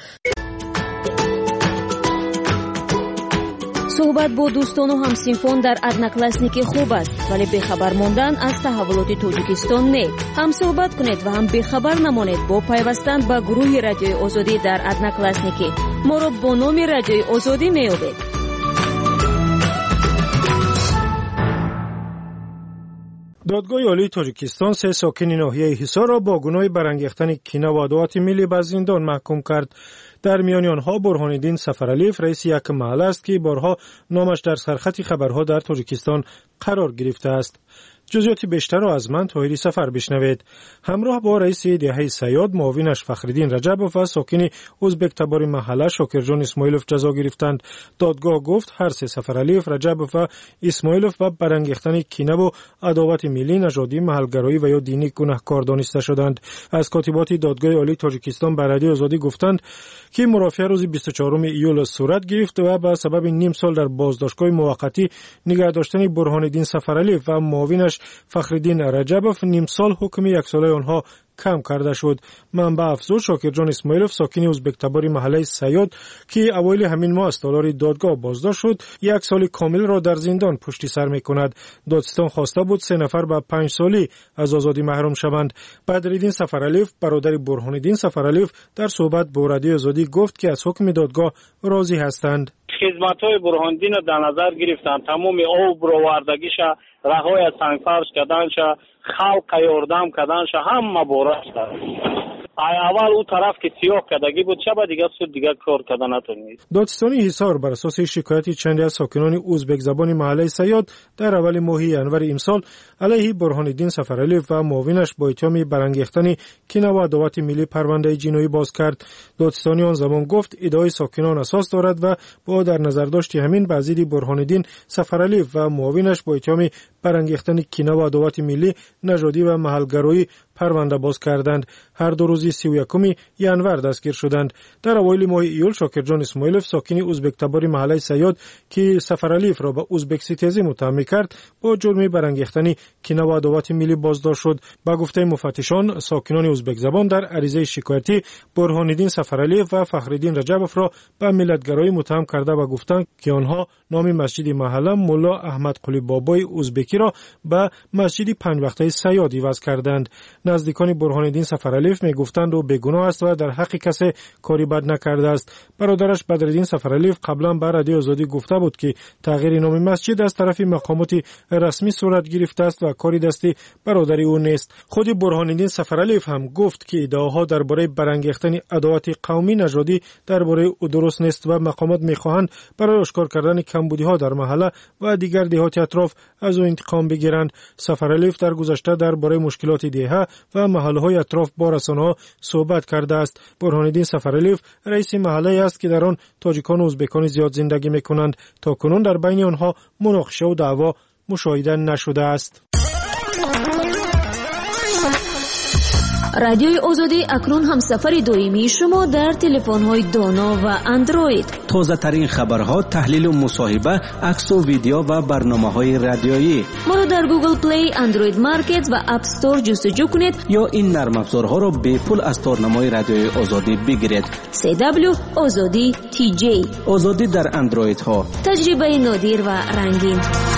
صحبت با دوستان و همسنفان در ادناکلاسنیکی خوب است، ولی بخبر ماندن از تحولات تاجیکستان نه. هم صحبت کنید و هم بخبر نمانید با پیوستن به گروه رادیوی آزادی در ادناکلاسنیکی. ما را با نام رادیوی آزادی میابید. دادگاه عالی تاجیکستان 3 ساکن ناحیه حصار را با گناه برانگیختن کینه و عداوت ملی به زندان محکوم کرد. در میان آنها برهان‌الدین سفرعلیف رئیس یک محله است که بارها نامش در سرخط خبرها در تاجیکستان قرار گرفته است. جزئیات بیشتر را از من طاهری سفر بشنوید. همراه با رئیس دهه سیاد معاونش فخرالدین رجبوف و ساکن ازبک تبار محله شاکرجان اسماعیلوف جزا گرفتند. دادگاه گفت هر سه سفرعلیف، رجبوف و اسماعیلوف به برانگیختن کینه و عداوت ملی، نژادی، محلگرایی و یا دینی گناهکار دانسته شدند. از کاتبات دادگاه عالی تاجیکستان به رادیو آزادی گفتند که مرافعه روز 24 ایول صورت گرفت و به سبب نیم سال در بازداشتگاه موقتی نگه داشتن برهان‌الدین سفرعلیف و معاونش فخرالدین رجبوف نیم سال حکم 1 ساله آنها کم کرده شد. منبع افزود شاکرجان اسماعیلوف ساکن ازبک تبار محله سیاد که اوایل همین ماه از تالار دادگاه بازداشت شد 1 سال کامل را در زندان پشت سر می‌کند. دادستان خواسته بود 3 نفر به 5 سالی از آزادی محروم شوند. بدرالدین سفرعلیف برادر برهان‌الدین سفرعلیف در صحبت با رادیو آزادی گفت که از حکم دادگاه راضی هستند. خدمت‌های برهان‌الدین را در نظر گرفتند، تمام آب روردگیش، رهای از سنگفرش کردنش، خلق یاردم کردنش، همه بارش دارد. اول او طرف که سیاه کردگی بود شب دیگه سود دیگه کار کردن نتونید. دادستان حصار بر اساس شکایت چندی از ساکنان ازبک زبان محله سیاد در اول ماه ینور امسال علیه برهان‌الدین سفرعلیف و معاونش با اتهام برانگیختن کینه و عداوت ملی پرونده جنایی باز کرد. دادستانی آن زمان گفت ادعای ساکنان اساس دارد و با در نظر داشت همین به ضد برهان‌الدین سفرعلیف و معاونش با اتهام برانگیختن کینه و عداوت ملی، نژادی و محلگرایی پرونده باز کردند. هر دو روز 31 ینور دستگیر شدند. در اوایل ماه ایول شاکرجان اسماعیلوف ساکن ازبک تبار محله سیاد که سفرعلیف را به ازبک ستیزی متهم کرد با جرم برانگیختن کینه و عداوت ملی بازداشت شد. با گفته مفتشان ساکنان ازبک زبان در عریضه شکایتی برهان‌الدین سفرعلیف و فخرالدین رجبوف را به ملتگرایی متهم کرده و گفتند که آنها نام مسجد محله ملا احمد قلی بابای ازبکی را به مسجد 5 وقته سیاد عوض کردند. نزدیکان برهان‌الدین سفرعلیف میگفتند او بیگناه است و در حق کسی کاری بد نکرده است. برادرش بدرالدین سفرعلیف قبلا به رادیو آزادی گفته بود که تغییر نام مسجد از طرف مقامات رسمی صورت گرفته است و کاری دستی برادر او نیست. خود برهان‌الدین سفرعلیف هم گفت که ادعاها درباره برانگیختن عداوت قومی، نژادی درباره او درست نیست و مقامات میخواهند برای آشکار کردن کمبودی‌ها در محله و دیگر دهات اطراف از او انتقام بگیرند. سفرعلیف در گذشته درباره مشکلات دهه و محله‌های اطراف با رسانه‌ها صحبت کرده است. برهان‌الدین سفرعلیف رئیس محله است که در آن تاجیکان و ازبکان زیاد زندگی می‌کنند. تا کنون در بین آنها مناقشه و دعوا مشاهده نشده است. رادیوی آزادی اکنون هم سفر دائمی شما در تلفن‌های دانا و اندروید. تازه ترین خبرها، تحلیل و مصاحبه، عکس و ویدیو و برنامه‌های رادیویی. ما را در گوگل پلی، اندروید مارکت و اپ استور جستجو کنید یا این نرم افزارها را به پول از تارنمای رادیوی آزادی بگیرید. CW آزادی TJ. آزادی در اندروید ها. تجربه نادر و رنگین.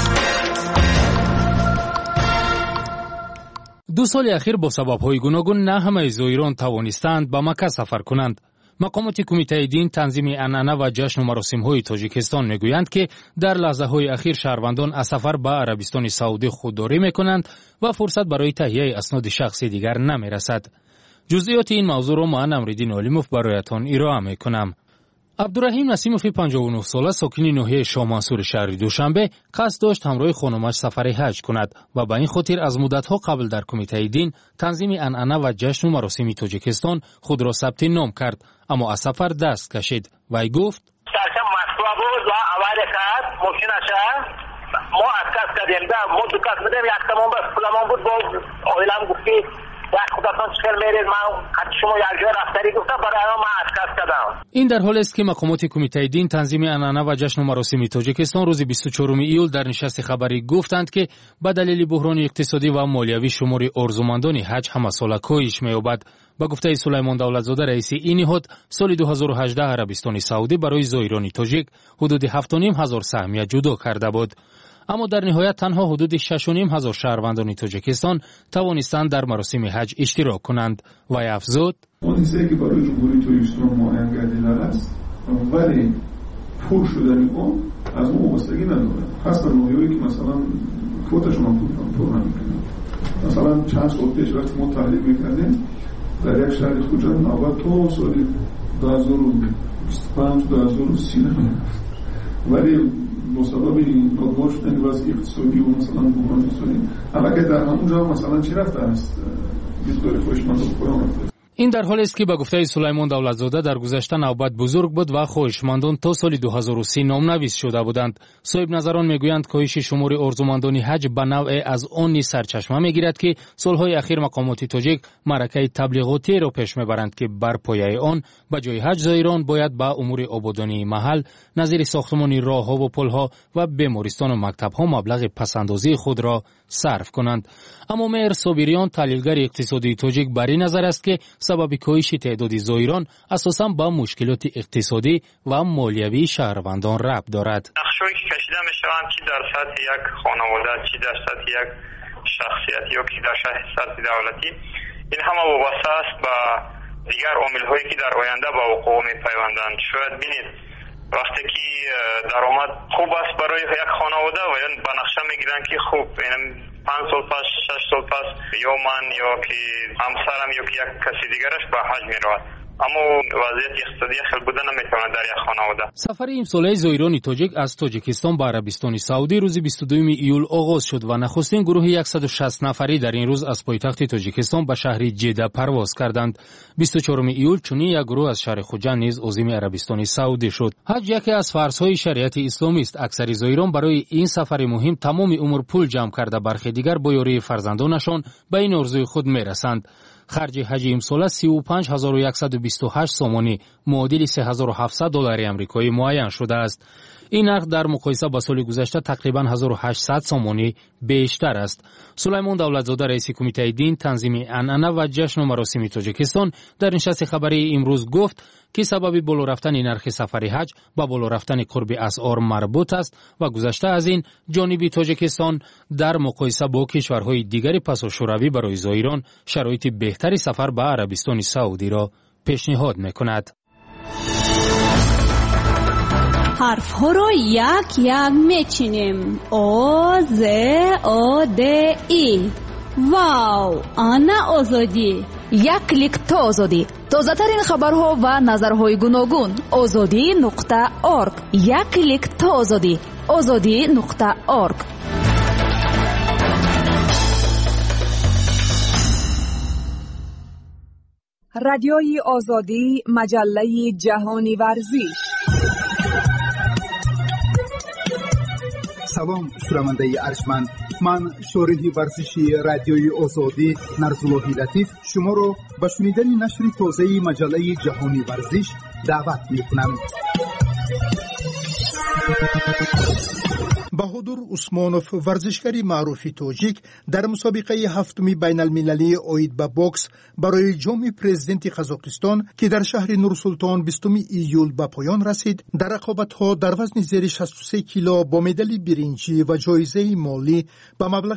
2 سال اخیر با سبب‌های گوناگون نه همه زائران توانستند به مکه سفر کنند. مقامات کمیته دین تنظیم عنعنه و جشن و مراسم‌های تاجیکستان میگویند که در لحظه‌های اخیر شهروندان از سفر به عربستان سعودی خودداری میکنند و فرصت برای تهیه اسناد شخصی دیگر نمیرسد. جزئیات این موضوع را من امرالدین علیموف برایتان ارائه میکنم. عبدالرحیم نسیموفی 59 ساله ساکن ناحیه شاه منصور شهر دوشنبه قصد داشت همراه خانمش سفر حج کند و به این خاطر از مدت‌ها قبل در کمیته دین تنظیم عنعنه و جشن و مراسم تاجیکستان خود را ثبت نام کرد، اما از سفر دست کشید. وی گفت سرشم مصنوع بود و اول کرد ماشینش ما از کس کردیم ده ما دو کس بودیم، یک تمام بس پولمان بود. با آیلم گفتی یک خودتان چکر میرید، من خط شما یک جای رفتاری گفتم برای ما از کس کردم. این در حال است که مقامات کمیته دین تنظیم عنعنه و جشن و مراسم تاجیکستان روز 24 ایول در نشست خبری گفتند که به دلیل بحران اقتصادی و مالیوی شمار آرزومندان حج همه ساله کاهش می‌یابد. با گفته سلیمان دولتزاده رئیس این نهاد، سال 2018 عربستان سعودی برای زائران تاجیک حدود 7,500 سهمیه جدا کرده بود. اما در نهایت تنها حدود 6,500 شهروندان تاجیکستان توانستند در مراسم حج اشتراک کنند. و افزود اون چیزی که برای جمهوری تاجیکستان معین است ولی پول شدن اون از اون وابستگی نداره. هستن نوعی که مثلا کوتاشون هم پول نمیکنن. مثلا چند سال پیش وقتی ما تحلیل میکردیم در یک شهر خوجا نوبت تو سالی 2025 2030 ولی مسبب نرمال شدن وضع اقتصادی و مثلا بحران اقتصادی اما که در همونجا مثلا چی رفته است بیزگاری خوشمند و پایان رفته. این در حالی است که به گفته سلیمان دولتزاده در گذشته نوبت بزرگ بود و خواهشمندان تا سال 2030 نامنویس شده بودند. صاحب نظران میگویند کاهش شمار آرزومندان حج به نوع از آن نیز سرچشمه میگیرد که سالهای اخیر مقامات تاجیک معرکه تبلیغاتی را پیش میبرند که بر پایه آن به جای حج زائران باید به امور آبادانی محل نظیر ساختمان راهها و پلها و بیمارستان و مکتبها مبلغ پسندازی خود را صرف کنند. اما مهر صابریان تحلیلگر اقتصادی تاجیک بر این نظر است که سبب کاهش تعداد زائران اساساً با مشکلات اقتصادی و مالیوی شهروندان ربط دارد. نقشه‌ای که کشیده می‌شوند چی در سطح یک خانواده، چی در سطح یک شخصیت یا که در سطح دولتی، این همه وابسته است به دیگر عامل‌هایی که در آینده با وقوع می‌پیوندند. شاید ببینید وقتی که درآمد خوب است برای یک خانواده و یا به نقشه می‌گیرند که خوب 5 سال پس 6 سال پس یا من یا که همسرم یا که یک کسی دیگرش به حج میرود، اما وضعیت اقتصادی خیلی بوده نمیتونه در یک خانواده. سفر امساله زائران تاجیک از تاجیکستان به عربستان سعودی روز 22 ایول آغاز شد و نخستین گروه 160 نفری در این روز از پایتخت تاجیکستان به شهر جده پرواز کردند. 24 ایول چنین یک گروه از شهر خوجند نیز عازم عربستان سعودی شد. حج یکی از فرض‌های شریعت اسلامی است. اکثر زائران برای این سفر مهم تمام عمر پول جمع کرده، برخی دیگر با یاری فرزندانشان به این آرزوی خود میرسند. خرج حج امسال 35128 سومانی معادل 3700 دلار آمریکایی معین شده است. این نرخ در مقایسه با سال گذشته تقریبا 1800 سومانی بیشتر است. سلیمان دولتزاده رئیس کمیته دین تنظیم عنعنه و جشن و مراسم تاجیکستان در نشست خبری امروز گفت که سبب بالا رفتن نرخ سفر حج با بالا رفتن قرب اسعار مربوط است و گذشته از این جانب تاجیکستان در مقایسه با کشورهای دیگر پس شوروی برای زائران شرایط بهتری سفر به عربستان سعودی را پیشنهاد می‌کند. حرف ها رو یک یک میچینیم. او ز او د ای. واو، آنا آزادی. یک کلیک تا آزادی. تازه ترین خبرها و نظرهای گوناگون. azadi.org. یک کلیک تا آزادی. azadi.org. رادیوی آزادی، مجله جهانی ورزش. سلام شنونده ارجمند، من شارح ورزشی رادیوی آزادی نرزاللهی لطیف شما رو به شنیدن نشر تازه مجله جهانی ورزش دعوت می‌کنم. بهادر عثمانوف ورزشکاری معروف تاجیک در مسابقه هفتمی بین المللی اوید به بوکس برای جام پرزیدنت قزاقستان که در شهر نورسلطان 20 ایول به پایان رسید در رقابت‌ها در وزن زیر 63 کیلو با مدال برنجی و جایزه مالی به مبلغ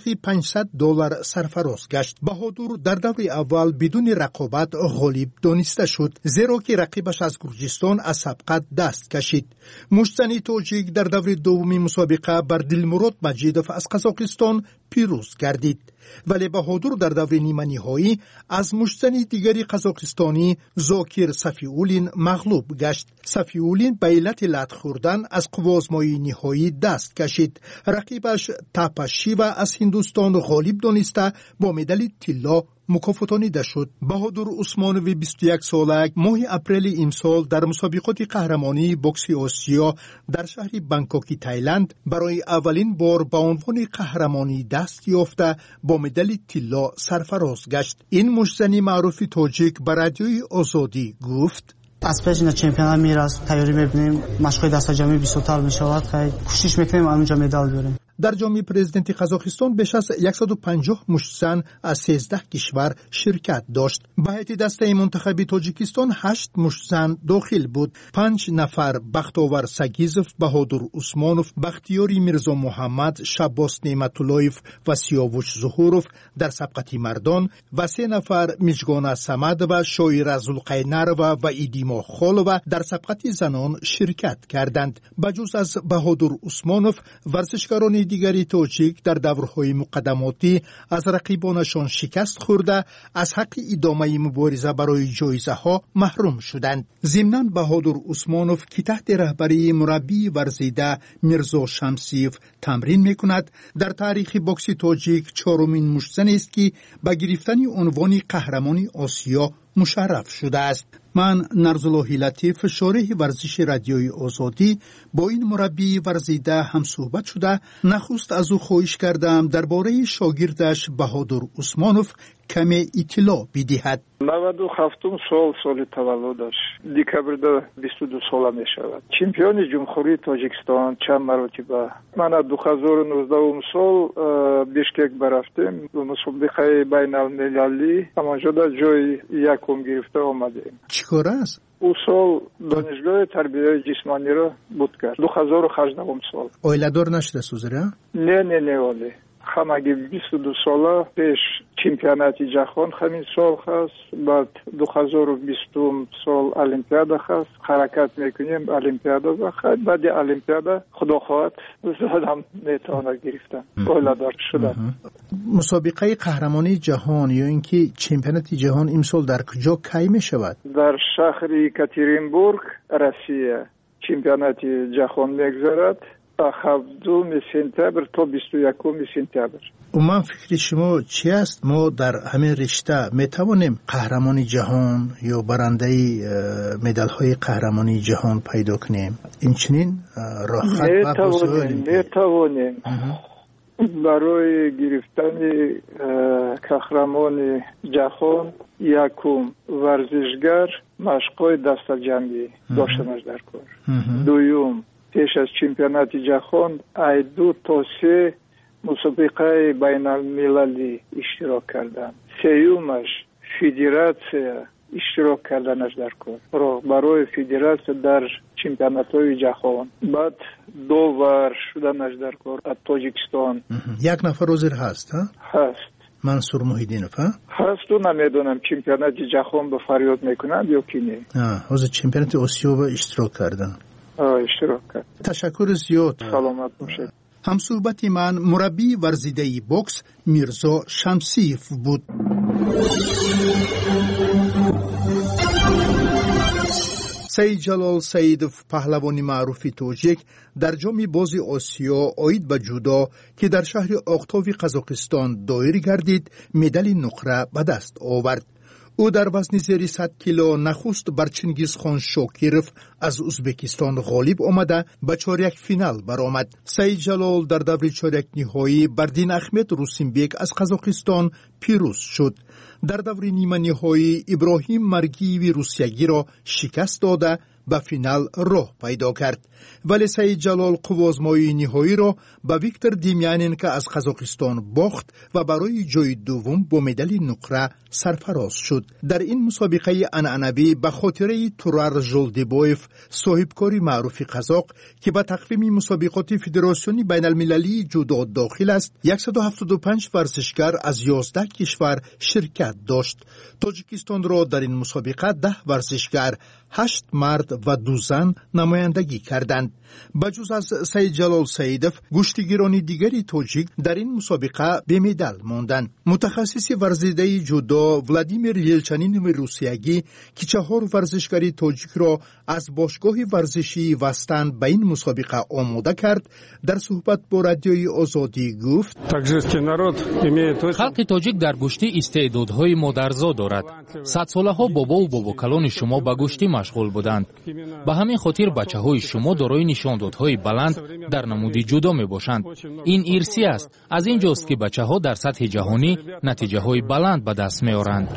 $500 سرفراز گشت. بهادر در دور اول بدون رقابت غالب دانسته شد زیرا که رقیبش از گرجستان از سبقت دست کشید. مشتزن تاجیک در دور دومی مسابقه بر دلمراد مجیدوف از قزاقستان پیروز گردید، ولی بهادر در دور نیمه نهایی از مشتزن دیگری قزاقستانی زاکیر صفیولین مغلوب گشت. صفیولین به علت لت خوردن از قوازمایی نهایی دست کشید. رقیبش تاپاشیوا از هندوستان غالب دانسته با مدال طلا مکافاتانیده شد. بهادر عثمانوی 21 ساله ماه اپریل امسال در مسابقات قهرمانی بوکس آسیا در شهر بانکوک تایلند برای اولین بار به عنوان قهرمانی دست یافته با مدال طلا سرفراز گشت. این مشتزن معروف تاجیک به رادیوی آزادی گفت: از پیش این چمپیونات میراث تیاری می‌بینیم، مشق‌های دست جمعی 20 می‌شود، خیلی کوشش می‌کنیم اونجا مدال بیاریم. در جام پرزیدنت قزاقستان بیش از 150 مشتزن از 13 کشور شرکت داشت. به هیئت دسته منتخب تاجیکستان 8 مشتزن داخل بود. 5 نفر بختاور سگیزوف، بهادر عثمانوف، بختیاری میرزا محمد، شباس نعمت‌اللهیف و سیاوش ظهوروف در سبقت مردان و 3 نفر میجگان صمد و شایر زلقینروا و ایدیما خالوا در سبقت زنان شرکت کردند. بجز از بهادر عثمانوف ورزشکاران دیگری تاجیک در دورهای مقدماتی از رقیبانشان شکست خورده از حق ادامه مبارزه برای جایزه ها محروم شدند. ضمناً بهادر عثمانوف که تحت رهبری مربی ورزیده میرزا شمسیف تمرین میکند در تاریخ بوکس تاجیک 4مین مشتزن است که به گرفتن عنوان قهرمانی آسیا مشرف شده است. من نرزاللهی لطیف شارح ورزش رادیوی آزادی با این مربی ورزیده هم صحبت شده. نخست از او خواهش کردم درباره شاگردش بهادر عثمانوف کمی اطلاع بدهد. 97 سال تولدش دکبر 22 ساله می شود. چمپیون جمهوری تاجیکستان چند مرتبه. من 2019 سال بیشکک برفتیم به مسابقه بین المللی، همانجا جای یکم گرفته آمدیم. چیکار است؟ او سال دانشگاه تربیت جسمانی را بود کرد. 2018 سال. اویلادور نشده سوزره؟ نه ولی همگی 22 ساله پیش چمپیونات جهان همین سال هست. بعد 2020 سال المپیادا هست. حرکت میکنیم المپیادا و خیلی بعد المپیادا خدا خواهد زدم میتونه گرفتن. اویلادور شده. مسابقه قهرمانی جهان یا اینکه چمپیونات جهان امسال در کجا کی می شود؟ در شهر یکاترینبورگ، روسیه چمپیونات جهان میگذرد. 7 سپتامبر تا 21 سپتامبر. من فکر شما چی است؟ ما در همین رشته می توانیم قهرمانی جهان یا برنده مدال های قهرمانی جهان پیدا کنیم؟ این چنین راه خط می توانیم. برای گرفتن قهرمان جهان یکم ورزشگر مشق‌های دست جمعی داشتنش در کار. دوم پیش از چمپیونات جهان 2 تا 3 مسابقه بین المللی اشتراک کردن. سومش فدراسیا اشتراک کردنش در کار برای فدراسیا در چمپیونات های جهان. بعد داور شدنش در کار از تاجیکستان. یک نفر عضو هست ها؟ هست. منصور محیدینوف هست و نمیدونم چمپیونات جهان به فریاد میکنند یا کی نه. عضو چمپیونات آسیا به اشتراک کردن. اشتراک کرد. تشکر زیاد. سلامت باشید. همصحبت من مربی ورزیده بوکس میرزا شمسیف بود. سید جلال سیدوف پهلوانی معروف تاجیک در جام باز آسیا اوید به جودو که در شهر اقتاو قزاقستان دایر گردید مدال نقره به دست آورد. او در وزن زیر 100 کیلو نخست بر چنگیزخان شاکیرف از ازبکستان غالب آمده به چهارک فینال برآمد. سعید جلال در دور چهارک نهایی بر دین احمد روسینبک از قزاقستان پیروز شد. در دور نیمه نهایی ابراهیم مرگیوی روسیگی را شکست داده به فینال راه پیدا کرد. ولی سعید جلال قوازمایی نهایی را به ویکتور دیمیاننکو از قزاقستان باخت و برای جای دوم با مدال نقره سرفراز شد. در این مسابقه عنعنوی به خاطره تورار ژولدیبایف صاحبکاری معروف قزاق که به تقویم مسابقات فدراسیون بین المللی جودو داخل است، 175 ورزشگر از 11 کشور شرکت داشت. تاجیکستان را در این مسابقه 10 ورزشگر، 8 مرد و 2 زن نمایندگی کردند. بجز از سعید جلال سعیدوف، گشتیگیران دیگری تاجیک در این مسابقه به مدال ماندند. متخصص ورزیده جودو ولادیمیر یلچنین روسیگی که 4 ورزشکاری تاجیک را از باشگاه ورزشی وستن به این مسابقه آماده کرد، در صحبت با رادیوی آزادی گفت: خلق تاجیک در گشتی استعدادهای مادرزا دارد. 100 ساله ها بابا و باباکلان شما به گشتی مشغول بودند. به همین خاطر بچه های شما دارای نشاندادهای بلند در نمود جودو می باشند. این ارثی است. از این جاست که بچه ها در سطح جهانی نتیجه های بلند به دست می آورند.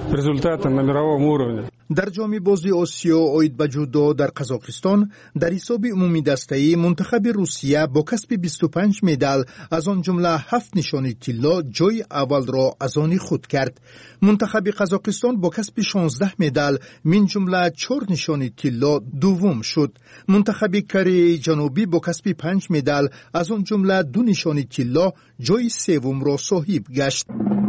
در جام بازی آسیا عاید به جودو در قزاقستان، در حساب عمومی دسته‌ای منتخب روسیه با کسب 25 مدال از آن جمله 7 نشانی طلا جای اول را از آن خود کرد. منتخب قزاقستان با کسب 16 مدال من جمله 4 نشانی طلا دوم شد. منتخب کره جنوبی با کسب 5 مدال از آن جمله 2 نشانی طلا جای سوم را صاحب گشت.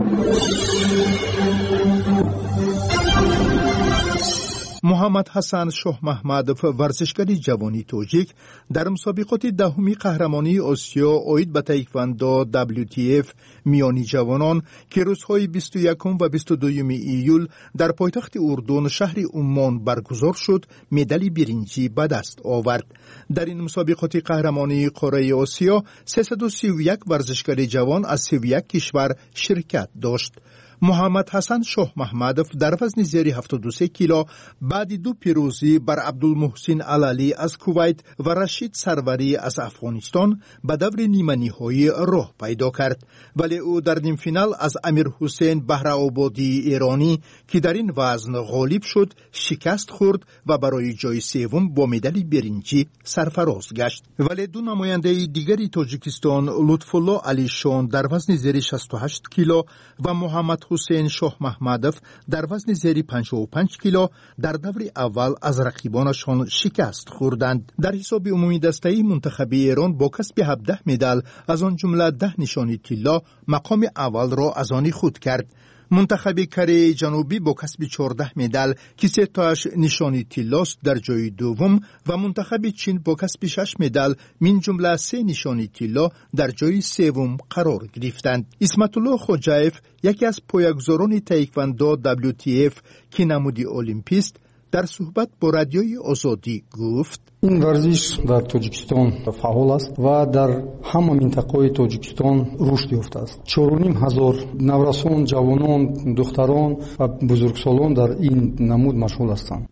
محمد حسن شاه محمدوف ورزشکار جوانی تاجیک در مسابقات دهمی قهرمانی آسیا عاید به تایکواندو WTF میانی جوانان که روزهای 21 و 22 ایول در پایتخت اردن شهر عمان برگزار شد، مدال برنجی به دست آورد. در این مسابقات قهرمانی قاره آسیا 331 ورزشکار جوان از 31 کشور شرکت داشت. محمد حسن شاه محمدوف در وزن زیر 73 کیلو بعد 2 پیروزی بر عبدالمحسن علالی از کویت و رشید سروری از افغانستان به دور نیمه نهایی راه پیدا کرد، ولی او در نیم فینال از امیر حسین بهرآبادی ایرانی که در این وزن غالب شد شکست خورد و برای جای سوم با مدال برنجی سرفراز گشت. ولی 2 نماینده دیگری تاجیکستان، لطفالله علیشان در وزن زیر 68 کیلو و محمد حسین شاه محمدوف در وزن زیر 55 کیلو در دور اول از رقیبانشان شکست خوردند. در حساب عمومی دسته‌ای منتخب ایران با کسب 17 مدال از آن جمله 10 نشانی طلا مقام اول را از آن خود کرد. منتخب کره جنوبی با کسب 14 مدال که 3 تاش نشانی طلاست در جای دوم و منتخب چین با کسب 6 مدال من جمله 3 نشانی طلا در جای سوم قرار گرفتند. اسمت الله خوجایف یکی از پایه‌گذاران تایکواندو WTF که نمودی المپیست در صحبت با رادیوی آزادی گفت: این ورزش در تاجیکستان فعال است و در همه منطقه تاجیکستان رشد یافته است. 4,500 نورسان، جوانان، دختران و بزرگسالان در این نمود مشغول هستند.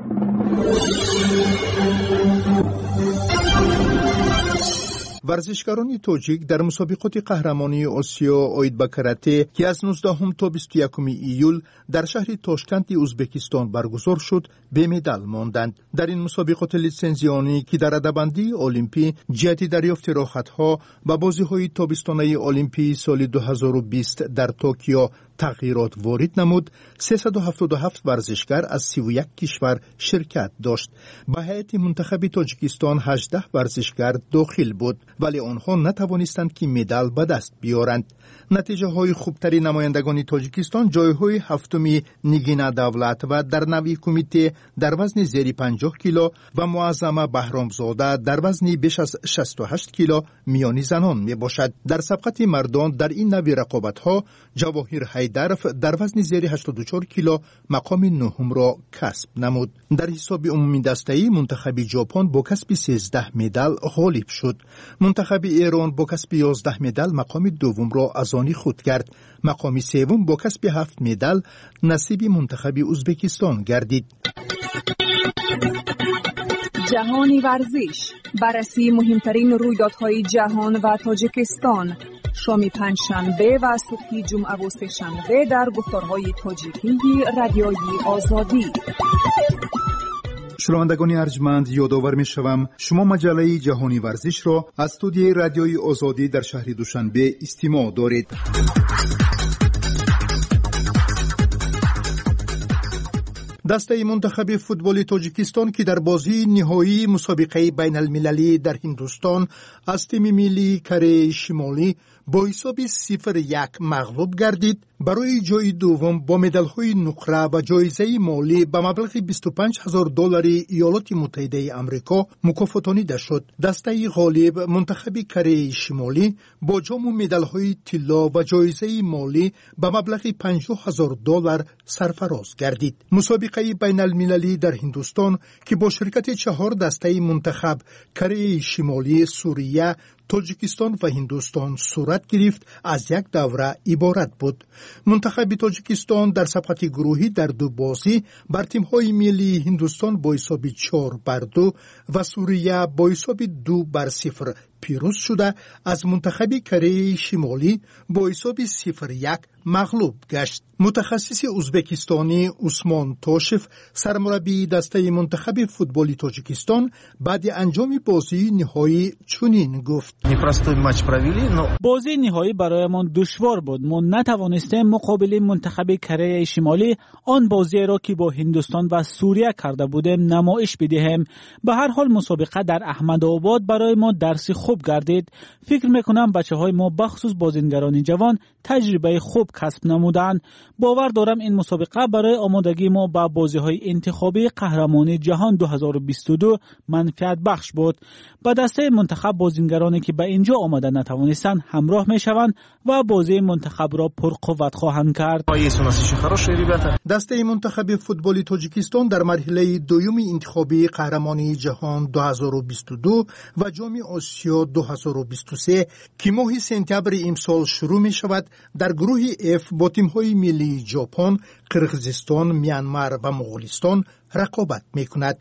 ورزشکاران تاجیک در مسابقات قهرمانی آسیا عاید به کراته که از 19 تا 21 ایول در شهر تاشکند ازبکستان برگزار شد به مدال ماندند. در این مسابقات لیسنزیانی که در رده‌بندی المپی جهت دریافت راحت‌ها و بازی‌های تابستانه المپی سال 2020 در توکیو تغییرات وارد نمود، 377 ورزشکار از 31 کشور شرکت داشت. به هیئت منتخب تاجیکستان 18 ورزشکار داخل بود، ولی آنها نتوانستند که مدال به دست بیارند. نتیجه های خوبتری نمایندگان تاجیکستان جایهای هفتمی نگین دولت و در نوی کمیته در وزن زیر 50 کیلو و معظمه بهرامزاده در وزن بیش از 68 کیلو میانی زنان می باشد. در سبقت مردان در این نوی رقابت ها جواهر هیدرف در وزن زیر 84 کیلو مقام نهم را کسب نمود. در حساب عمومی دسته‌ای منتخب ژاپن با کسب 13 مدال غالب شد. منتخب ایران با کسب 11 مدال مقام دوم را از آن خود کرد. مقام سوم با کسب 7 مدال نصیب منتخب ازبکستان گردید. جهانی ورزش، بررسی مهمترین رویدادهای جهان و تاجیکستان، شام پنجشنبه و صبح جمعه و سه‌شنبه در گفتارهای تاجیکی رادیوی آزادی. شنوندگان ارجمند، یادآور می‌شوم شما مجله جهانی ورزش را از استودیوی رادیوی آزادی در شهر دوشنبه استماع دارید. دسته منتخب فوتبال تاجیکستان که در بازی نهایی مسابقه بین المللی در هندوستان از تیم ملی کره شمالی با حساب 0-1 مغلوب گردید، برای جای دوم با مدال‌های نقره و جایزه مالی به مبلغ $25,000 ایالات متحده آمریکا مکافاتانیده شد. دسته غالب منتخب کره شمالی با جام و مدال‌های طلا و جایزه مالی به مبلغ $50,000 سرفراز گردید. مسابقه بین المللی در هندوستان که با شرکت 4 دسته منتخب کره شمالی، سوریه، تاجیکستان و هندوستان صورت گرفت از یک دوره عبارت بود. منتخب تاجیکستان در سبقت گروهی در 2 بازی بر تیم‌های ملی هندوستان با حساب 4-2 و سوریه با حساب 2-0 پیروز شده از منتخب کره شمالی با حساب 0-1 مغلوب گشت. متخصص ازبکستانی عثمان توشف، سرمربی دسته منتخب فوتبال تاجیکستان، بعد انجام بازی نهایی چنین گفت: بازی نهایی برایمان دشوار بود. ما نتوانستیم مقابل منتخب کره شمالی آن بازی را که با هندوستان و سوریه کرده بودیم نمایش بدهیم. به هر حال مسابقه در احمدآباد برای ما درس خوب گردید. فکر میکنم بچه‌های ما بخصوص بازیگران جوان تجربه خوب کسب نمودند. باور دارم این مسابقه برای آمادگی ما به بازی‌های انتخابی قهرمانی جهان 2022 منفعت بخش بود. با دسته منتخب بازیگرانی که به اینجا آمده نتوانستند همراه میشوند و بازی منتخب را پرقوت خواهند کرد. دسته منتخب فوتبال تاجیکستان در مرحله دوم انتخابی قهرمانی جهان 2022 و جام آسیا 2023 که ماه سپتامبر امسال شروع می شود در گروه F با تیم‌های ملی ژاپن، قرقیزستان، میانمار و مغولستان رقابت می کند.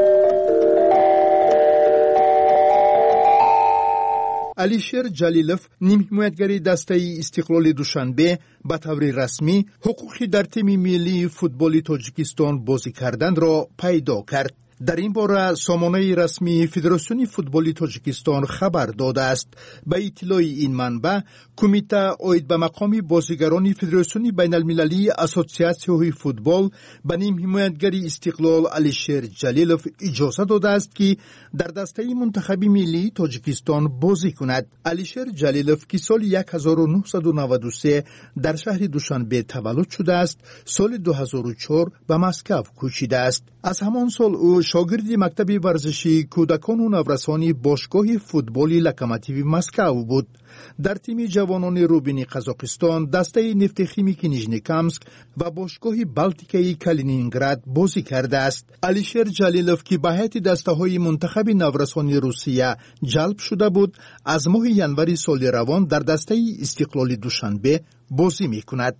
علیشیر جلیلوف، نیم حمایتگر دسته استقلال دوشنبه، به طور رسمی حقوقی در تیم ملی فوتبال تاجیکستان بازی کردن را پیدا کرد. در این باره سامانه رسمی فدراسیون فوتبال تاجیکستان خبر داده است. به اطلاع این منبع، کمیته عاید به مقام بازیگران فدراسیون بین المللی اسوسیاسیون فوتبال به نیم حمایتگر استقلال علیشیر جلیلوف اجازه داده است که در دسته منتخب ملی تاجیکستان بازی کند. علیشیر جلیلوف که سال 1993 در شهر دوشنبه تولد شده است، سال 2004 به مسکو کوچیده است. از همان سال او شاگرد مکتب ورزشی کودکان و نورسان باشگاه فوتبال لوکوموتیو مسکو بود. در تیم جوانان روبین قزاقستان، دسته نفت خیمیک نیژنیکامسک و باشگاه بالتیکی کالینینگراد بازی کرده است. علیشیر جلیلوف که به هیئت دسته‌های منتخب نورسان روسیه جلب شده بود، از ماه ینور سال روان در دسته استقلال دوشنبه بازی می‌کند.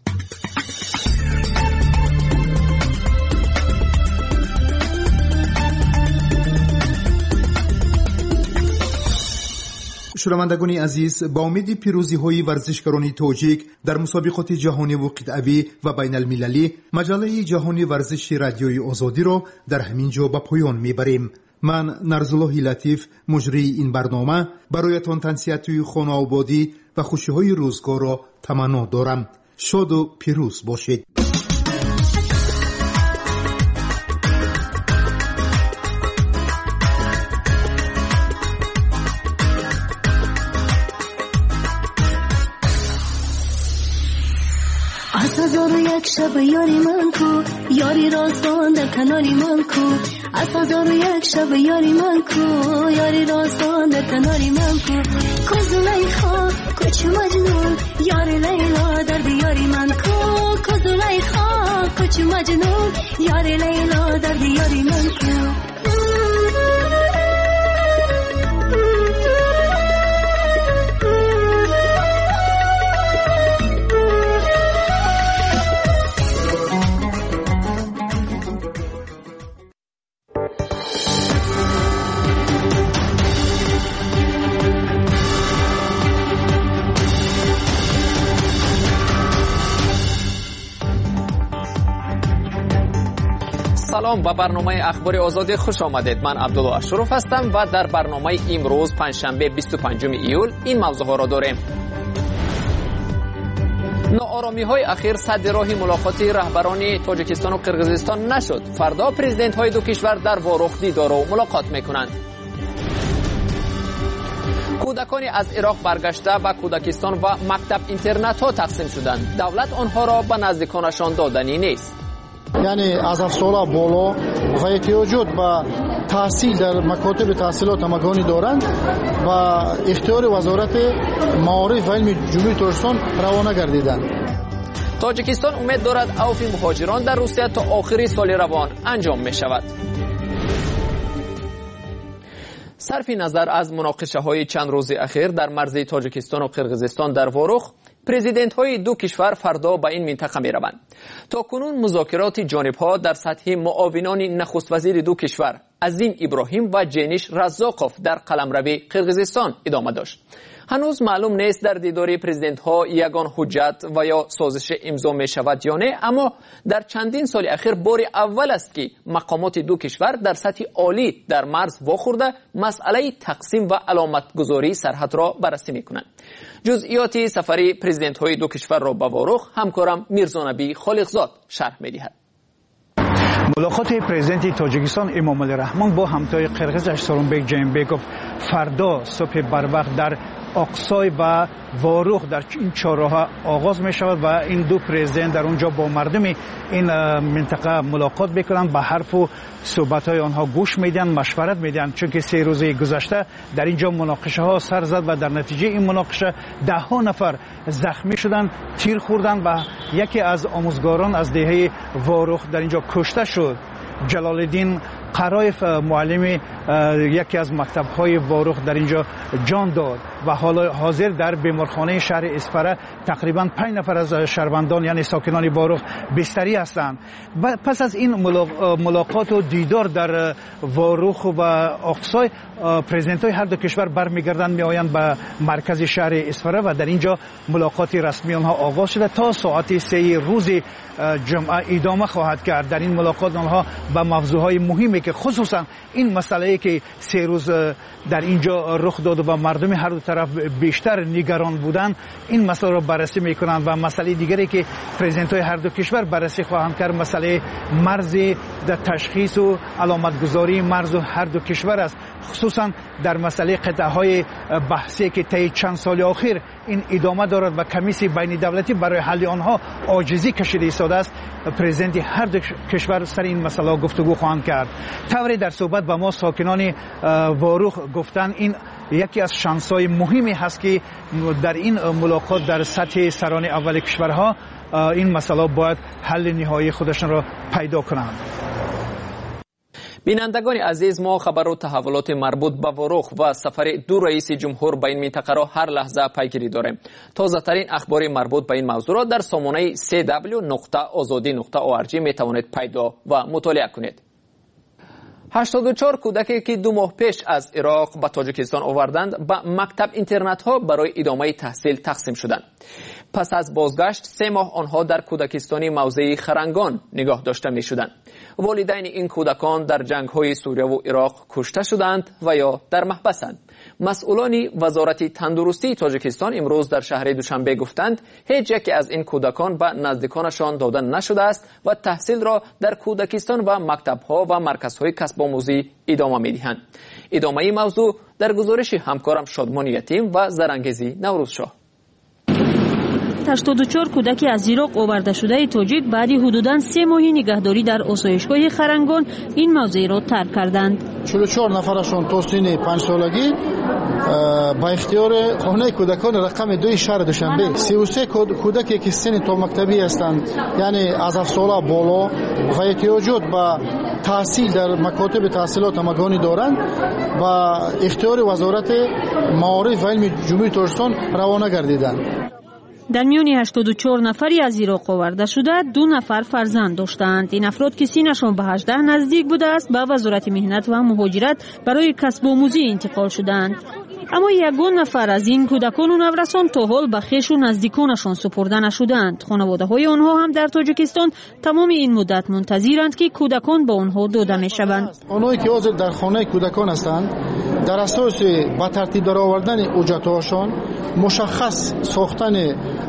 شنوندگان عزیز، با امید پیروزی‌های ورزشکاران تاجیک در مسابقات جهانی و قطعی و بین المللی، مجله جهانی ورزش رادیوی آزادی را در همین جا به پایان میبریم. من نرزالله لطیف، مجری این برنامه، برایتان تنسیحات خانه آبادی و خوشی‌های روزگار را تمنا دارم. شاد و پیروز باشید. از هزار و یک شب یاری من کو، یاری رازدان در کناری من کو. از هزار و یک شب یاری من کو، یاری رازدان در کناری من کو. کوز لیخا کوچ مجنون، یاری لیلا در دیاری من کو. کو زلیخا کوچ مجنون یار لیلا در دیار من کو سلام به برنامه اخبار آزادی خوش آمدید. من عبدالله اشرف هستم و در برنامه امروز پنجشنبه 25 ایول این موضوع ها را داریم. ناآرامی های اخیر سد راه ملاقات رهبران تاجیکستان و قرقیزستان نشد. فردا پرزیدنت های دو کشور در واروخ دیدار و ملاقات میکنند. کودکانی از عراق برگشته به کودکستان و مکتب اینترنت ها تقسیم شدند. دولت آنها را به نزدیکانشان دادنی نیست. یعنی از 7 ساله بالا و احتیاجات به تحصیل در مکاتب تحصیلات همگانی دارند و اختیار وزارت معارف و علم جمهوری تاجیکستان روانه گردیدند. تاجیکستان امید دارد عفو مهاجران در روسیه تا آخر سال روان انجام می شود. صرف نظر از مناقشه های چند روز اخیر در مرز تاجیکستان و قرقیزستان در واروخ، پرزیدنت های دو کشور فردا به این منطقه می روند. تا کنون مذاکرات جانب ها در سطح معاونان نخست وزیر دو کشور عظیم ابراهیم و جینیش رزاقوف در قلمرو قرقیزستان ادامه داشت. هنوز معلوم نیست در دیدار پرزیدنت ها یگان حجت و یا سازش امضا می شود یا نه، اما در چندین سال اخیر بار اول است که مقامات دو کشور در سطح عالی در مرز واخورده مسئله تقسیم و علامت گذاری سرحد را بررسی می کنند. جزئیات سفر پرزیدنت های دو کشور را به واروخ همکارم میرزا نبی خالقزاد شرح می دهد. ملاقات پرزیدنت تاجیکستان امامعلی رحمان با همتای قرقیزش سورونبک جینبکوف فردا صبح بروقت در اقصای و واروخ در این چهارراه آغاز می شود و این دو پرزیدنت در اونجا با مردم این منطقه ملاقات میکنند، به حرف و صحبت های آنها گوش میدن، مشورت میدن، چون که 3 روز گذشته در اینجا مناقشه ها سر زد و در نتیجه این مناقشه 10 نفر زخمی شدند، تیر خوردند و یکی از آموزگاران از دهه واروخ در اینجا کشته شد. جلال الدین قرایف معلم یکی از مکتب‌های واروخ در اینجا جان داد و حالا حاضر در بیمارخانه شهر اسفره تقریبا 5 نفر از شهروندان یعنی ساکنان واروخ بستری هستند. و پس از این ملاقات و دیدار در واروخ و اقصای، پرزیدنت‌های هر دو کشور برمیگردند میآیند به مرکز شهر اسفره و در اینجا ملاقات رسمی آنها آغاز شده تا ساعت 3 روز جمعه ادامه خواهد کرد. در این ملاقات آنها به موضوعهای مهمی که خصوصا این مسئله که 3 روز در اینجا رخ داد و مردم هر دو طرف بیشتر نگران بودند این مسئله را بررسی میکنند و مسئله دیگری که پرزیدنت‌های هر دو کشور بررسی خواهند کرد مسئله مرز در تشخیص و علامت گذاری مرز هر دو کشور است، خصوصا در مسئله قطعه‌های بحثی که طی چند سال اخیر این ادامه دارد و کمیسیون بین دولتی برای حل آنها عاجزی کشیده ایستاده است. پرزیدنت هر دو کشور سر این مسئله گفتگو خواهند کرد. طوری در صحبت با ما ساکنان واروخ گفتن این یکی از شانس‌های مهمی هست که در این ملاقات در سطح سران اول کشورها این مسئله باید حل نهایی خودشان را پیدا کنند. بینندگان عزیز، ما خبر و تحولات مربوط به واروخ و سفر دو رئیس جمهور به این منطقه را هر لحظه پیگیری داریم. تازه ترین اخبار مربوط به این موضوع را در سامانه www.azadi.org می توانید پیدا و مطالعه کنید. 84 کودکی که 2 ماه پیش از عراق به تاجیکستان آوردند به مکتب اینترنت ها برای ادامه تحصیل تقسیم شدند. پس از بازگشت 3 ماه آنها در کودکستانی موضع خرنگان نگاه داشته می شدند. والدین این کودکان در جنگ های سوریه و عراق کشته شدند و یا در محبسند. مسئولان وزارت تندرستی تاجیکستان امروز در شهر دوشنبه گفتند هیچ یکی از این کودکان به نزدیکانشان داده نشده است و تحصیل را در کودکستان و مکتب‌ها و مرکزهای کسب آموزی ادامه می‌دهند. ادامه این موضوع در گزارش همکارم شادمان یتیم و زرانگیزی نوروزشاه. 84 کودک از عراق آورده شده تاجیک بعد حدوداً 3 ماه نگهداری در آسایشگاه خرنگان این موضع را ترک کردند. 44 нафарашон то синни 5 солагӣ ба ихтиёри хонаи кӯдакон рақами 2 шаҳри Душанбе 33 кӯдаке ки синни то мактабӣ ҳастанд, яъне аз 7 сола боло ва эҳтиёҷот ба таҳсил дар макотиби таҳсилот ҳамагонӣ доранд ба ихтиёри вазорати маориф ва илми ҷумҳурии Тоҷикистон равона гардиданд. дар миёни 84 нафари аз Ироқ оварда шуда 2 нафар фарзанд доштанд. ин афрод ки синнашон ба 18 наздик будааст ба вазорати меҳнат ва муҳоҷират барои касбомӯзӣ интиқол шуданд. аммо ягон нафар аз ин кӯдакону наврасон то ҳол ба хешу наздиконашон супурда нашуданд. хонаводаҳои онҳо ҳам дар Тоҷикистон тамоми ин муддат мунтазиранд ки кӯдакон ба онҳо дода мешаванд. онҳое ки ҳозир дар хонаи кӯдакон ҳастанд дар асоси ба тартиб даровардани ҳуҷҷатҳояшон мушаххас сохтани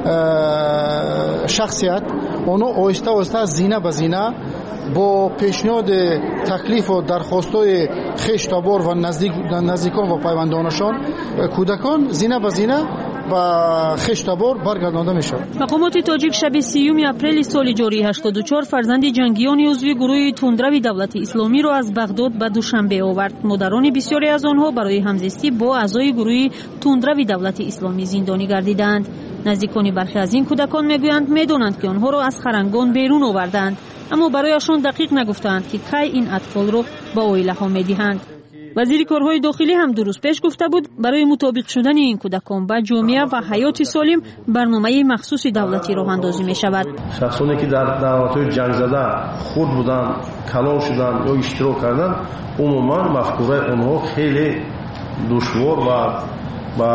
шахсият онҳо оҳиста оҳиста зина ба зина бо пешниҳоди таклифу дархостои хештабор ва наздикон ва пайвандонашон кӯдакон зина ба зина ба хештабор баргардонда мешавад. мақомоти тоҷик шаби 3 апрели соли ҷории 84 фарзанди ҷангиёни узви гурӯҳи тундрави давлати исломиро аз Бағдод ба Душанбе овард. модарони бисёре аз онҳо барои ҳамзистӣ бо аъзои гурӯҳи тундрави давлати исломӣ зиндонӣ гардиданд. наздикони бархе аз ин кӯдакон мегӯянд медонанд ки онҳоро аз харангон берун оварданд, аммо барояшон дақиқ нагуфтанд ки кай ин атфолро ба оилаҳо медиҳанд. вазири корҳои дохилӣ ҳам 2 рӯз пеш гуфта буд барои мутобиқ шудани ин кӯдакон ба ҷомеа ва ҳаёти солим барномаи махсуси давлатӣ роҳандозӣ мешавад. шахсоне ки дар давлатҳои ҷангзада хурд буданд, калон шуданд ё иштирок карданд, умуман мафкураи онҳо хеле душвор ва ба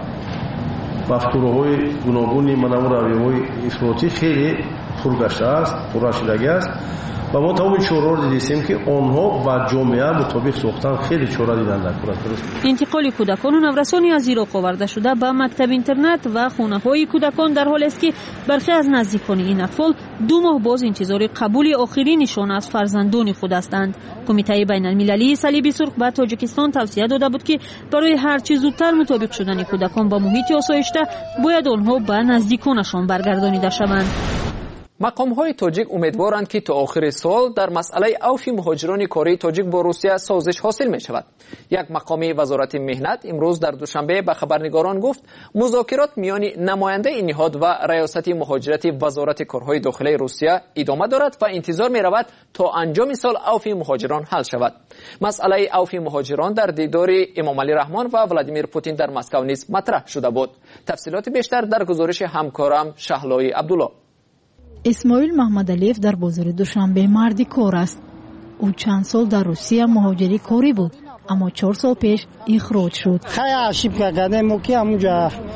мафкураҳои гуногуни манаву равияҳои ифротӣ хеле пур гаштааст, пуррашидагиаст ва мо тамоми чораҳоро дидистем ки онҳо ба ҷомеа мутобиқ сохтан хеле чора диданда. интиқоли кӯдакону наврасони аз Ироқ оварда шуда ба мактаб интернат ва хонаҳои кӯдакон дар ҳолест ки бархе аз наздикони ин атфол 2 моҳ боз интизори қабули охиринишон аз фарзандони худ ҳастанд. кумитаи байналмилалии салиби сурх ба Тоҷикистон тавсия дода буд ки барои ҳарчи зудтар мутобиқ шудани кӯдакон ба муҳити осоишта бояд онҳо ба наздиконашон баргардонида шаванд. мақомҳои тоҷик умедворанд ки то охири сол дар масъалаи авфи муҳоҷирони кории тоҷик бо русия созиш ҳосил мешавад. як мақоми вазорати меҳнат имрӯз дар Душанбе ба хабарнигорон гуфт музокирот миёни намояндаи ниҳод ва раёсати муҳоҷирати вазорати корҳои дохилаи русия идома дорад ва интизор меравад то анҷоми сол авфи муҳоҷирон ҳал шавад. масъалаи авфи муҳоҷирон дар дидори Эмомалӣ Раҳмон ва Владимир Путин дар Москав низ матраҳ шуда буд. тафсилоти бештар дар гузориши ҳамкорам Шаҳлои Абдулло. исмоил маҳмадалиев дар бозори Душанбе марди кор аст. ӯ чанд сол дар Русия муҳоҷири корӣ буд, аммо 4 сол пеш ихроҷ шуд. хая ошибка кардем мо ки ҳамунҷа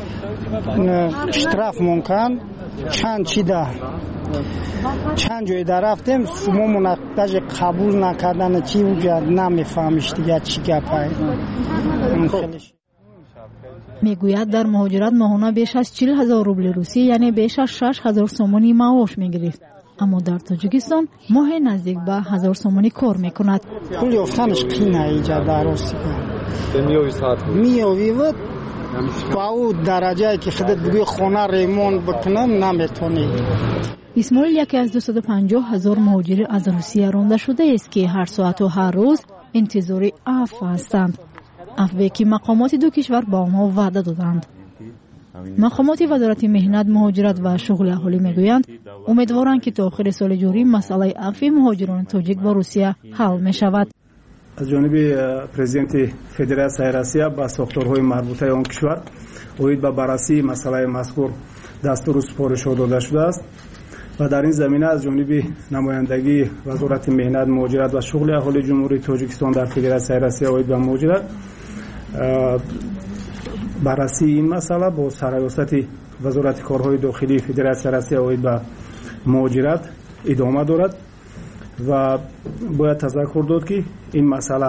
штраф монкан чанд чида чанд ҷойда рафтем шумомон даже қабул накардани чи уҷа намефаҳмиш дига чӣ гапай. мегӯяд дар муҳоҷират моҳона беш аз 40,000 рубли русӣ, яъне беш аз 6,000 сомонӣ маош мегирифт, аммо дар Тоҷикистон моҳе наздик ба 1000 сомонӣ кор мекунад. пул ёфтанаш қин аиҷа дар Русия миёвӣ ба ӯ дараҷае ки худат бугӯи хона ремонт бикунам наметонӣ. исмоил яке аз 250,000 муҳоҷири аз Русия ронда шудааст ки ҳар соату ҳар рӯз интизори афв ҳастанд. афве ки мақомоти 2 кишвар ба онҳо ваъда доданд. мақомоти вазорати меҳнат, муҳоҷират ва шуғли аҳолӣ мегӯянд умедворанд ки то охири соли ҷорӣ масъалаи афви муҳоҷирони тоҷик ба Русия ҳал мешавад. аз ҷониби президенти Федератсияи Россия ба сохторҳои марбутаи он кишвар оид ба баррасии масъалаи мазкур дастуру супоришҳо дода шудааст ва дар ин замина аз ҷониби намояндагии вазорати меҳнат, муҳоҷират ва шуғли аҳолии ҷумҳурии Тоҷикистон дар Федератсияи Россия оид ба муҳоҷират баррасии ин масъала бо сараёсати вазорати корҳои дохилии Федератсияи Россия оид ба муҳоҷират идома дорад ва бояд тазаккур дод ки ин масъала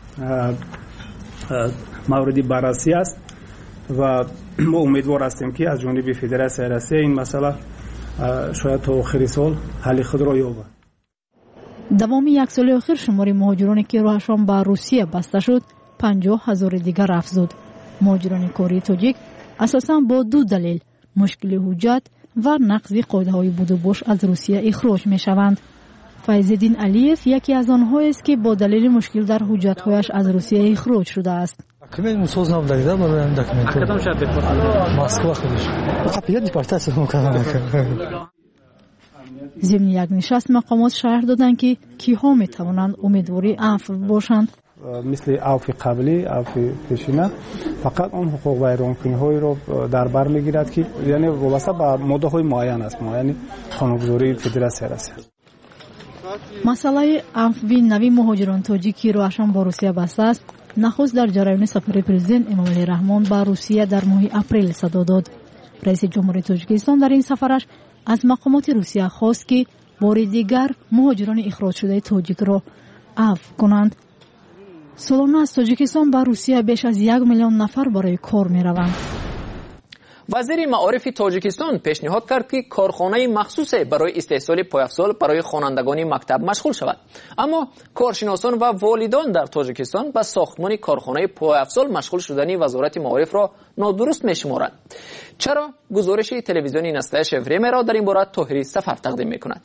мавриди баррасӣ аст ва мо умедвор ҳастем ки аз ҷониби Федератсияи Россия ин масъала шояд то охири сол ҳалли худро ёбад. давоми як соли охир шумори муҳоҷироне ки роҳашон ба Русия баста шуд 50,000 дигар афзуд. муҳоҷирони кории тоҷик асосан бо 2 далел мушкили ҳуҷҷат ва нақзи қоидаҳои буду бош аз Русия ихроҷ мешаванд. فیض‌الدین علیف یکی از آنهایی است که با دلیل مشکل در حجت‌هایش از روسیه خروج شده است. Документ создал тогда, мы документ. А когда уже отдыхал? Москва ходишь. Я депортацию мукана. ضمن یک نشست مقامات شرح دادند که کیها میتوانند امیدواری عفو باشند. مثل عفو قبلی، عفو پیشینه، فقط اون حقوق ویرانکنی‌های رو در بر میگیرد که یعنی وابسته به ماده‌های معین است، یعنی قانونگذاری فدراسیون است. مسئله عفوی نوی مهاجران تاجیکی روشن با روسیه بسته است. نخست در جریان سفر پرزیدنت امامعلی رحمان به روسیه در ماه اپریل صدا داد. رئیس جمهوری تاجیکستان در این سفرش از مقامات روسیه خواست که بار دیگر مهاجران اخراج شده تاجیک را عفو کنند. سالانه از تاجیکستان به روسیه بیش از 1 میلیون نفر برای کار می روند. وزیر معارف تاجیکستان پیشنهاد کرد که کارخانه مخصوص برای استحصال پایافزال برای خوانندگان مکتب مشغول شود، اما کارشناسان و والدان در تاجیکستان به ساختمان کارخانه پایافزال مشغول شدن وزارت معارف را نادرست می‌شمارند. چرا؟ گزارش تلویزیونی نسل شفریم را در این باره طاهری سفر تقدیم می‌کند.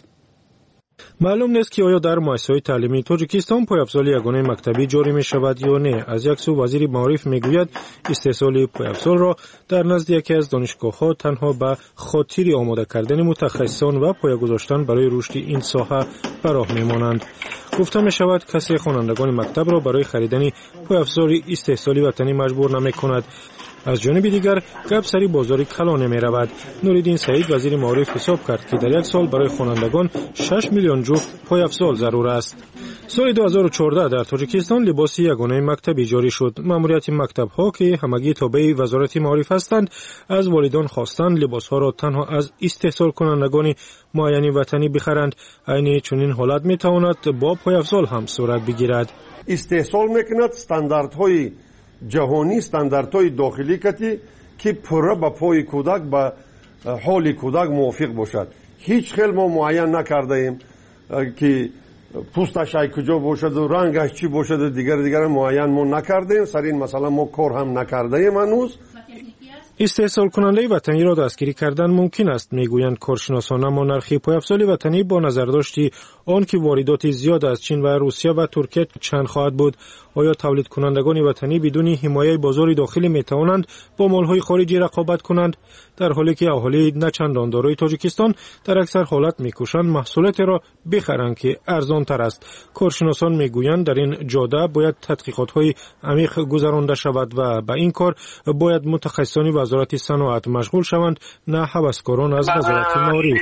معلوم نیست که آیا در مؤسسه‌های تعلیمی تاجیکستان پایافزال یگانه مکتبی جاری می شود یا نه. از یک سو وزیر معارف میگوید استحصال پایافزال را در نزد یکی از دانشگاه‌ها تنها به خاطر آماده کردن متخصصان و پایه گذاشتن برای رشد این ساحه به راه میمانند. گفته می شود کسی خوانندگان مکتب را برای خریدن پایافزال استحصالی وطنی مجبور نمی کند. از جانب دیگر گپ سری بازار کلان می رود. نوریدین سعید وزیر معارف حساب کرد که در یک سال برای خوانندگان 6 میلیون جفت پایافزال ضرور است. سال 2014 در تاجیکستان لباس یگانه مکتبی جاری شد. ماموریت مکتب ها که همگی تابع وزارت معارف هستند از والدان خواستند لباس ها را تنها از استحصال کنندگان معین وطنی بخرند. عین چنین حالت می تواند با پایافزال هم صورت بگیرد. استحصال میکند استانداردهای جهانی، استانداردهای داخلی کتی که پره به پای کودک به حال کودک موافق باشد. هیچ خیلی ما معین نکرده ایم که پوستش ای کجا باشد و رنگش چی باشد و دیگر معین ما نکرده ایم. سر این مثلا ما کار هم نکرده ایم هنوز. استحصال کننده وطنی را دستگیری کردن ممکن است میگویند کارشناسان، اما نرخ پایافزال وطنی با نظر داشتی آن که واردات زیاد از چین و روسیه و ترکیه چند خواهد بود. آیا تولید کنندگان وطنی بدون حمایت بازار داخلی می توانند با مالهای خارجی رقابت کنند، در حالی که اهالی نه چندان دارای تاجیکستان در اکثر حالت میکوشند محصولات را بخرند که ارزان تر است. کارشناسان میگویند در این جاده باید تحقیقات های عمیق گذرانده شود و به این کار باید متخصصان وزارت صنعت مشغول شوند، نه هوسکاران از وزارت معارف.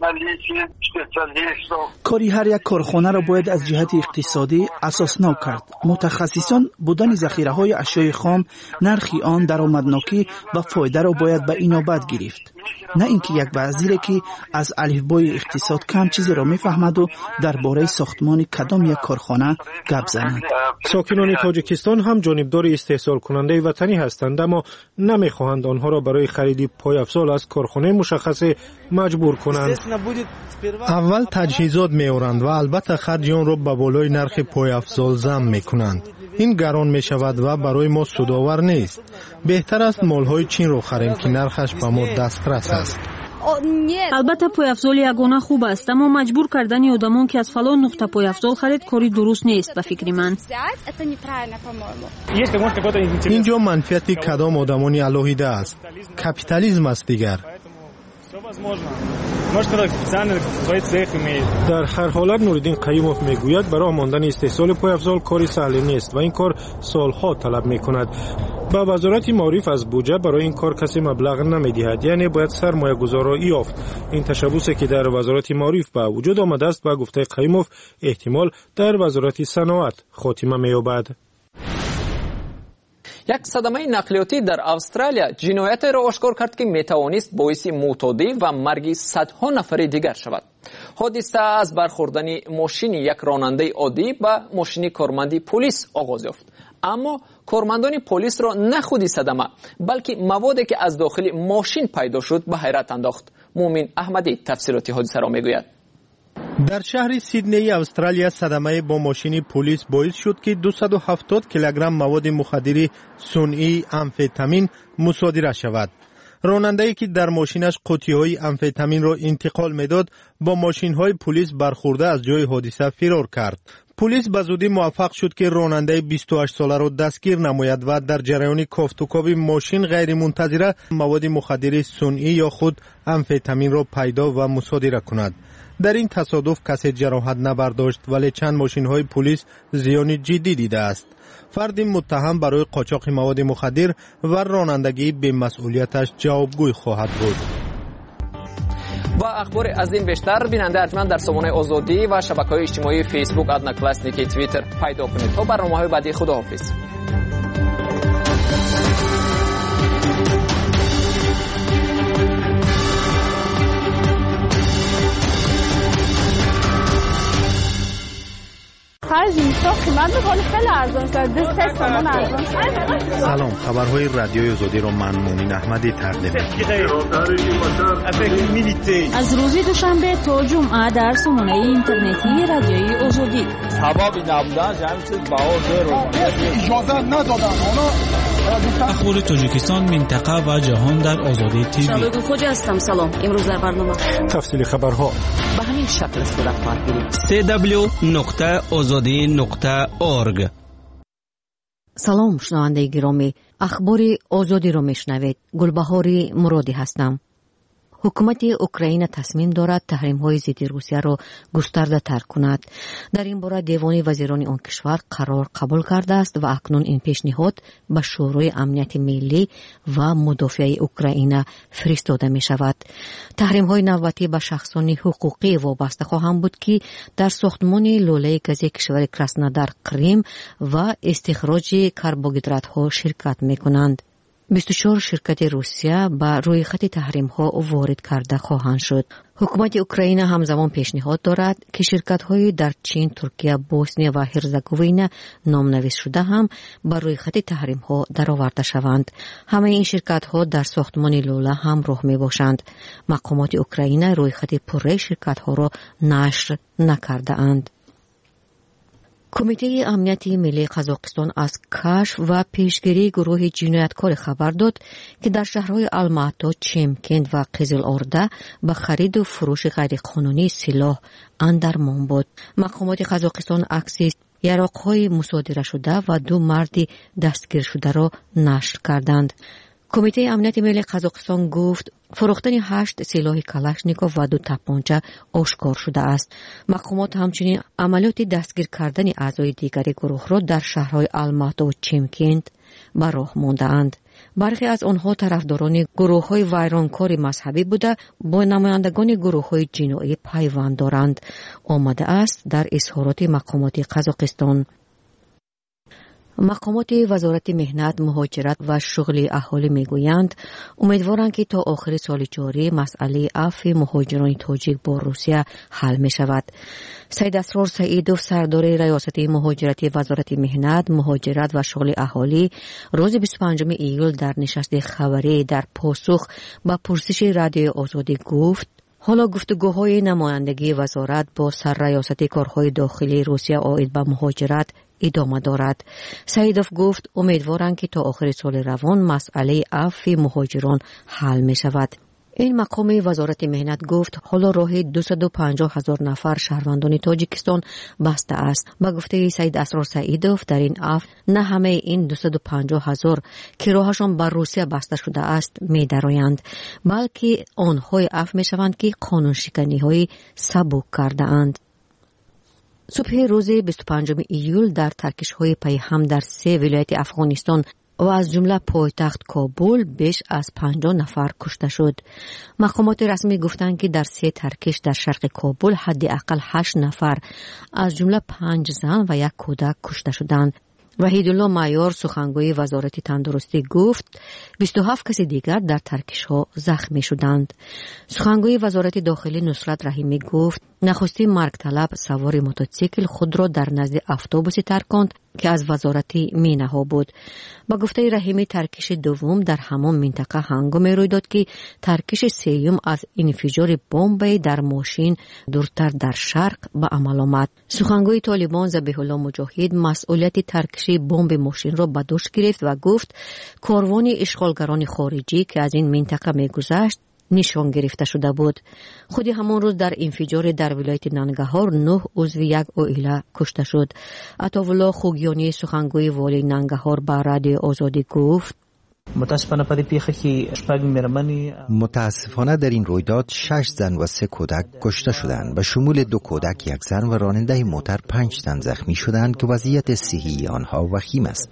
کاری هر یک کارخانه را باید از جهت اقتصادی اساسناک کرد. متخصصان بودن ذخیره های اشیاء خام، نرخی آن، درآمدناکی و فایده را باید به اینابت گرفت، نه اینکه یک وزیری که از الفبای اقتصاد کم چیزی را میفهمد و درباره ساختمان کدام یک کارخانه گپ زند. ساکنان تاجیکستان هم جانبدار استحصال کننده وطنی هستند، اما نمیخواهند آنها را برای خرید پایافزال از کارخانه مشخص مجبور کنند. اول تجهیزات میآورند و البته خرج آن را به بالای نرخ پایافزال ضم میکنند. این گران می شود و برای ما سودآور نیست. بهتر است مالهای چین را خریم که نرخش به ما دسترس است. البته پایافزال یگانه خوب است، اما مجبور کردن آدمان که از فلان نقطه پایافزال خرید کاری درست نیست به فکر من. اینجا منفیت کدام آدمانی علاهیده است. کپیتالیسم است دیگر. در هر حالت نوریدین قیوموف میگوید برای ماندن استحصال پایافزال کاری سهل نیست و این کار سالها طلب میکند. با وزارت معارف از بودجه برای این کار کسی مبلغ نمیدهد، یعنی باید سرمایه گذاری یافت. این تشبوسی که در وزارت معارف به وجود آمده است با گفته قیوموف احتمال در وزارت صنعت خاتمه مییابد. یک صدمه نقلیاتی در استرالیا جنایت را آشکار کرد که میتوانست باعث معتادی و مرگ صدها نفر دیگر شود. حادثه از برخوردن ماشین یک راننده عادی به ماشین کارمند پلیس آغاز یافت، اما کارمندان پلیس را نه خودی صدمه بلکه موادی که از داخل ماشین پیدا شد به حیرت انداخت. مومن احمدی تفصیلات حادثه را میگوید. در شهر سیدنی استرالیا صدمه با ماشین پلیس باعث شد که 270 کیلوگرم مواد مخدر صنعی امفتامین مصادره شود. راننده‌ای که در ماشینش قوطی‌های آمفتامین را انتقال می‌داد با ماشین‌های پلیس برخورده از جای حادثه فرار کرد. پلیس به زودی موفق شد که راننده 28 ساله را دستگیر نماید و در جریان کافتوکاو ماشین غیر منتظره مواد مخدر صنعی یا خود آمفتامین را پیدا و مصادره کند. در این تصادف کسی جراحت نبرداشت ولی چند ماشین‌های پلیس زیان جدی دیده است. فرد متهم برای قاچاق مواد مخدر و رانندگی به مسئولیتش جوابگوی خواهد بود. با اخبار از این بیشتر بیننده ارجمند در سامانه آزادی و شبکه‌های اجتماعی فیسبوک، ادنا کلاسنیکی، توییتر پیدا کنید. تا برنامه‌های بعدی، خداحافظ. سلام، خبرهای رادیوی آزادی را من مومن احمدی تقدیم می‌کنم. از روز دوشنبه تا جمعه در سامانه اینترنتی رادیوی آزادی. سبب نبودن همین چیز اجازه ندادن. اخبار تاجیکستان، منطقه و جهان در آزادی تیوی. شبکه خوجا هستم. سلام. امروز در برنامه تفصیل خبرها به همین شکل صورت خواهد گرفت. www.azadi.org. سلام شنونده گرامی، اخبار آزادی را میشنوید. گلبهار مرادی هستم. حکومت اوکراین تصمیم دارد تحریم‌های ضد روسیه را گسترده تر کند. در این باره دیوان وزیران آن کشور قرار قبول کرده است و اکنون این پیشنهاد به شورای امنیت ملی و مدافع اوکراین فرستاده می شود. تحریم‌های نوبتی به شخصان حقوقی وابسته خواهند بود که در ساختمان لوله گازی کشور کراسنودار کریم و استخراج کربوهیدرات‌ها شرکت می کنند. 24 شرکت روسیه به روی خط تحریم ها وارد کرده خواهند شد. حکومت اوکراین همزمان پیشنهاد دارد که شرکت های در چین، ترکیه، بوسنیا و هرزگوین نامنویس شده هم به روی خط تحریم ها درآورده شوند. همه این شرکت ها در ساختمان لوله همراه می باشند. مقامات اوکراین روی خط پره شرکت ها را نشر نکرده اند. کمیته امنیت ملی قزاقستان از کشف و پیشگیری گروه جنایتکار خبر داد که در شهرهای الماتا، چمکند و قزل‌ارده به خرید و فروش غیرقانونی سلاح اندرمان بود. مقامات قزاقستان عکس یراق‌های مصادره شده و 2 مرد دستگیر شده را نشر کردند. کمیته امنیت ملی قزاقستان گفت فروختن 8 سلاح کلاشنیکوف و 2 تپانچه آشکار شده است. مقامات همچنین عملیات دستگیر کردن اعضای دیگری گروه را در شهرهای الماتا و چمکند به راه مانده‌اند. برخی از آنها طرفداران گروه‌های ویرانکار مذهبی بوده با نمایندگان گروه‌های جنایی پیوند دارند. آمده است در اظهارات مقامات قزاقستان. مقامات وزارت مهنت، مهاجرت و شغل اهالی میگویند امیدوارند که تا آخر سال جاری مسئله عفو مهاجران تاجیک با روسیه حل می شود. سید اسرار سعیدوف، سردار ریاست مهاجرتی وزارت مهنت، مهاجرت و شغل اهالی، روز 25 ایول در نشست خبری در پاسخ به پرسش رادیو آزادی گفت حالا گفتگوهای نمایندگی وزارت با سرریاست کارهای داخلی روسیه عاید به مهاجرت ادامه دارد. سعیدوف گفت امیدوارند که تا آخر سال روان مسئله عفو مهاجران حل می شود. این مقام وزارت مهنت گفت حالا راه 250,000 نفر شهروندان تاجیکستان بسته است. با گفته سید اسرار سعیدوف در این عفو نه همه این 250,000 که راهشان بر روسیه بسته شده است می درآیند، بلکه آنهای عفو می شوند که قانون شکنی های سبک کرده اند. صبح روز 25 ایول در ترکش‌های پیهم در 3 ولایت افغانستان و از جمله پایتخت کابل بیش از 50 نفر کشته شد. مقامات رسمی گفتند که در 3 ترکش در شرق کابل حداقل 8 نفر از جمله 5 زن و 1 کودک کشته شدند. وحیدالله معیار، سخنگوی وزارت تندرستی، گفت 27 کس دیگر در ترکش‌ها زخمی شدند. سخنگوی وزارت داخلی نصرت رحیمی گفت نخستین مرگ طلب سوار موتورسیکل خود را در نزد اتوبوسی ترک کند که از وزارت مینه‌ها بود. با گفته رحیمی ترکش دوم در همان منطقه هنگامی روی داد که ترکش سوم از انفجار بمب در ماشین دورتر در شرق به عمل آمد. سخنگوی طالبان ذبیح الله مجاهد مسئولیت ترکش بمب ماشین را به دوش گرفت و گفت کاروان اشغالگران خارجی که از این منطقه می‌گذشت نشان گرفته شده بود. خود همان روز در انفجار در ولایت ننگرهار 9 عضو یک عائله کشته شد. عطاالله خوگیانی سخنگوی والی ننگرهار به رادیو آزادی گفت متاسفانه در این رویداد 6 زن و 3 کودک کشته شدند. به شمول 2 کودک، 1 زن و راننده موتر 5 تن زخمی شدند که وضعیت صحی آنها وخیم است.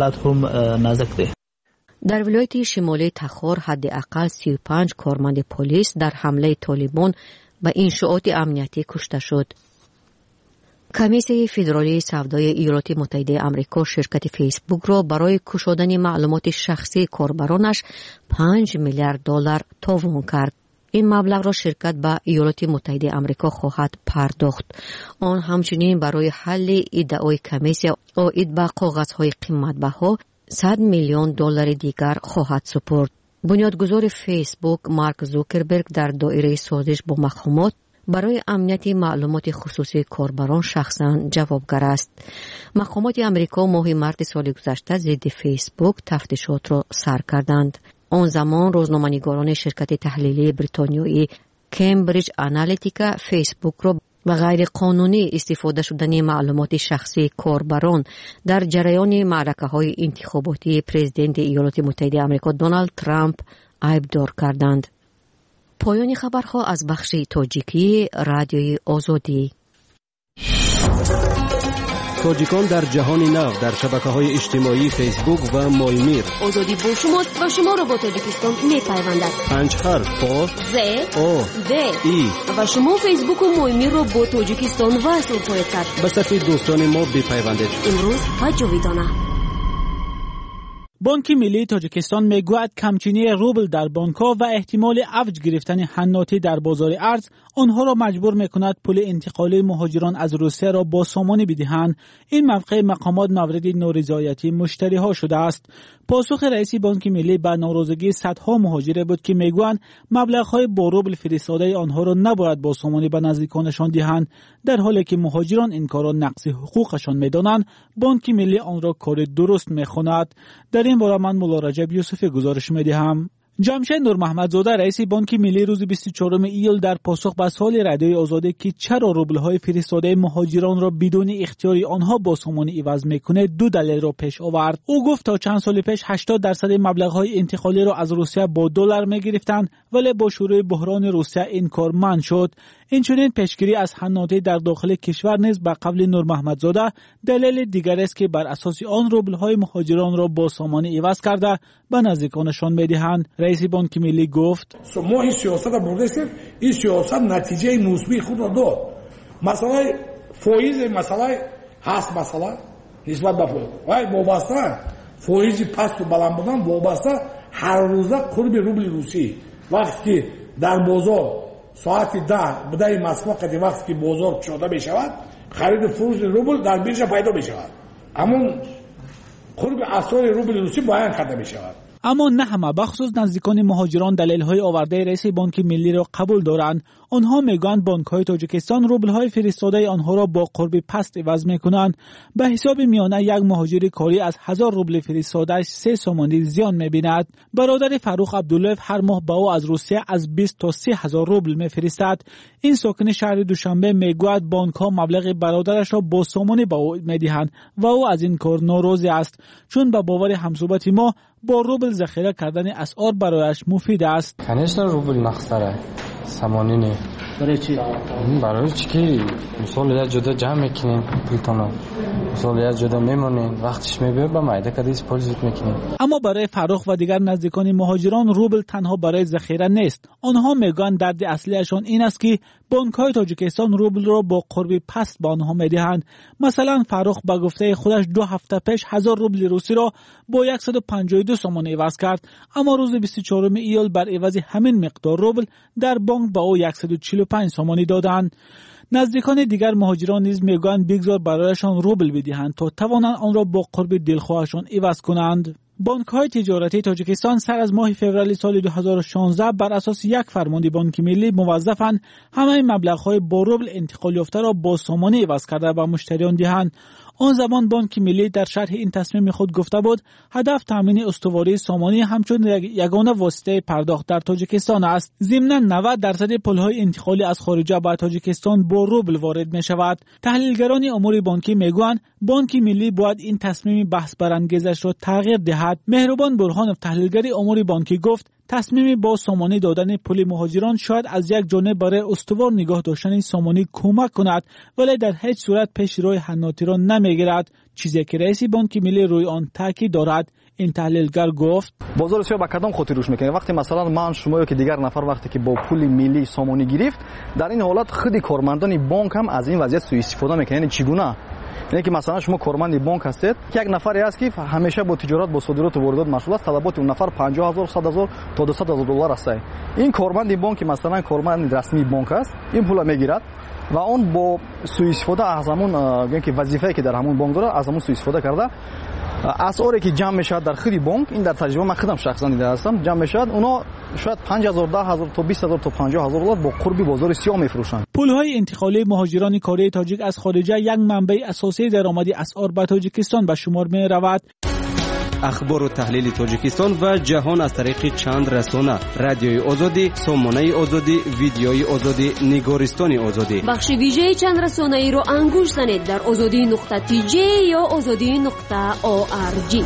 در ولایت شمالی تخار حداقل 35 کارمند پلیس در حمله طالبان به انشاءات امنیتی کشته شد. کمیسیون فدرالی سودای ایالات متحده آمریکا شرکت فیسبوک را برای گشودن معلومات شخصی کاربرانش 5 میلیارد دلار تاوان کرد. این مبلغ را شرکت به ایالات متحده آمریکا خواهد پرداخت. آن همچنین برای حل ادعای کمیسیون عاید به کاغذهای قیمتبها 100 میلیون دلار دیگر خواهد سپرد. بنیادگذار فیسبوک مارک زوکربرگ در دایره سازش با مقامات برای امنیت معلومات خصوصی کاربران شخصاً جوابگر است. مقامات آمریکا ماه مارس سال گذشته ضد فیسبوک تفتیشات را سر کردند. آن زمان روزنامه‌نگاران شرکت تحلیلی بریتانیایی کمبریج آنالیتیکا فیسبوک را و غیر قانونی استفاده شدن معلومات شخصی کاربران در جریان معرکه‌های انتخاباتی پرزیدنت ایالات متحده آمریکا دونالد ترامپ عیبدار کردند. پایان خبرها از بخش تاجیکی رادیوی آزادی. تاجیکان در جهان نو در شبکه‌های اجتماعی فیسبوک و مایمیر. آزادی با شماست و شما را با تاجیکستان می‌پیوندد. 5 حرف پا ز او د ای و شما فیسبوک و مایمیر را با تاجیکستان وصل خواهید کرد. به صف دوستان ما بپیوندید. امروز و جاویدانه. بانک ملی تاجیکستان میگوید کمچینی روبل در بانک‌ها و احتمال افزایش گرفتن حناتی در بازار ارز آنها را مجبور می‌کند پول انتقالی مهاجران از روسیه را با سامانی بدهند. این موقع مقامات مورد نارضایتی مشتری‌ها شده است. پاسخ رئیس بانک ملی به ناراضگی صدها مهاجر بود که میگویند مبلغ‌های با روبل فرستاده آنها را نباید با سامانی به نزدیکانشان دهند. در حالی که مهاجران این کار را نقض حقوقشان می‌دانند، بانک ملی آن را کار درست می‌خواند. در این باره من مولا رجب یوسفی گزارش می‌دهم. جمشید نور محمدزاده رئیس بانک ملی روز 24 ایول در پاسخ به سوال رادیوی آزادی که چرا روبل‌های فرستاده مهاجران را بدون اختیاری آنها با سامان عوض می‌کنه 2 دلیل را پیش آورد. او گفت تا چند سال پیش 80% مبلغ‌های انتقالی را از روسیه با دلار می‌گرفتند، ولی با شروع بحران روسیه این کار منع شد. اینچنین پیشگیری از حناتی در داخل کشور نیز به قول نور محمدزاده دلیل دیگر است که بر اساس آن روبل‌های مهاجران را با سامان عوض کرده به نزدیکانشان می‌دهند. رئیس بانک ملی گفت ما این سیاست را بردیم، این سیاست نتیجه مثبت خود را داد. مثلا فایز مسئله هست، مثلا نسبت به فایز وابسته فایز پست و بلند بودن وابسته هر روزه قرب روبل روسی. وقتی که در بازار ساعت 10 بدای مسواق وقتی که بازار گشوده می شود خرید فروش روبل در بیرژه پیدا می شود، اما قرب اسعار روبل روسی بیان کرده می شود. اما نه همه بخصوص نزدیکان مهاجران دلیل‌های آورده رئیس بانک ملی را قبول دارند. آنها میگویند بانک‌های تاجیکستان روبل‌های فرستاده آنها را با قرب پست عوض می‌کنند. به حساب میانه یک مهاجر کاری از 1000 روبل فرستاده 3 سامانی زیان می‌بیند. برادر فروخ عبدالله هر ماه به او از روسیه از 20 تا 30,000 روبل می‌فرستد. این ساکن شهر دوشنبه میگوید بانک‌ها مبلغ برادرش را با سامانی به او می‌دهند و او از این کار ناراضی است، چون به باور همصحبت ما با روبل ذخیره کردن اسعار برایش مفید است. کنیشن روبل نخسره سامانی نه. برای چی؟ برای چی که مثال یا جدا جمع میکنین پولتانو، مثال یا جدا میمونین وقتش میبره به مایده کدیس پولیس میکنین. اما برای فروخ و دیگر نزدیکان مهاجران روبل تنها برای ذخیره نیست. آنها میگویند درد اصلیشان این است که بانک‌های تاجیکستان روبل را با قرب پست به آنها میدهند. مثلا فروخ به گفته خودش 2 هفته پیش 1000 روبل روسی را با 152 سامان عوض کرد، اما روز 24 ایول بر عوض همین مقدار روبل در بانک به او 145 سامانی دادند. نزدیکان دیگر مهاجران نیز میگویند بگذار برایشان روبل بدهند تا توانند آن را با قرب دلخواهشان عوض کنند. بانک‌های تجارتی تاجیکستان سر از ماه فوریه سال 2016 بر اساس یک فرمان بانک ملی موظفند همه مبلغ‌های با روبل انتقال یافته را با سامانه عوض کرده به مشتریان دهند. آن زمان بانک ملی در شرح این تصمیم خود گفته بود هدف تامین استواری سامانه همچون یگانه واسطه پرداخت در تاجیکستان است. ضمناً 90% پول‌های انتقالی از خارجه به تاجیکستان با روبل وارد می شود. تحلیلگران امور بانکی میگویند بانک ملی باید این تصمیم بحث برانگیزش را تغییر دهد. مهربان برهانوف تحلیلگر امور بانکی گفت تصمیم با سامانه دادن پول مهاجران شاید از یک جانب برای استوار نگاه داشتن سامانه کمک کند ولی در هیچ صورت پیش روی حناتی را نمیگیرد، چیزی که رئیس بانک ملی روی آن تاکید دارد. این تحلیلگر گفت بازار سیاه با کدام خاطر روش میکنه؟ وقتی مثلا من شما که دیگر نفر وقتی که با پول ملی سامانه گرفت، در این حالت خود کارمندان بانک هم از این وضعیت سوء استفاده میکنن. یعنی چگونه؟ یعنی که مثلا شما کارمند بانک هستید، یک نفری است که همیشه با تجارت با صادرات و واردات مشغول است، طلبات اون نفر 50,000 100,000 تا 200,000 دلار است. این کارمند بانک مثلا کارمند رسمی بانک است، این پول میگیرد و اون با سوء استفاده از همون یعنی که وظیفه‌ای که در همون بانک داره از همون سوء استفاده کرده اسعاری که جمع میشه در خود بانک، این در تجربه من خودم شخصا دیده هستم، جمع میشه اونا شاید 5,000 10,000 تا 20,000 تا 50,000 دلار با قربی بازار سیاه میفروشن. پول‌های انتقالی مهاجران کره تاجیک از خارجه یک منبع اساسی درآمدی اسعار به تاجیکستان به شمار می رود. اخبار و تحلیل تاجیکستان و جهان از طریق چند رسانه: رادیوی آزادی، سامانه آزادی، ویدیوی آزادی، نگارستان آزادی. بخش ویژه چند رسانه‌ای رو انگوش زنید در azadi.tj یا azadi.org.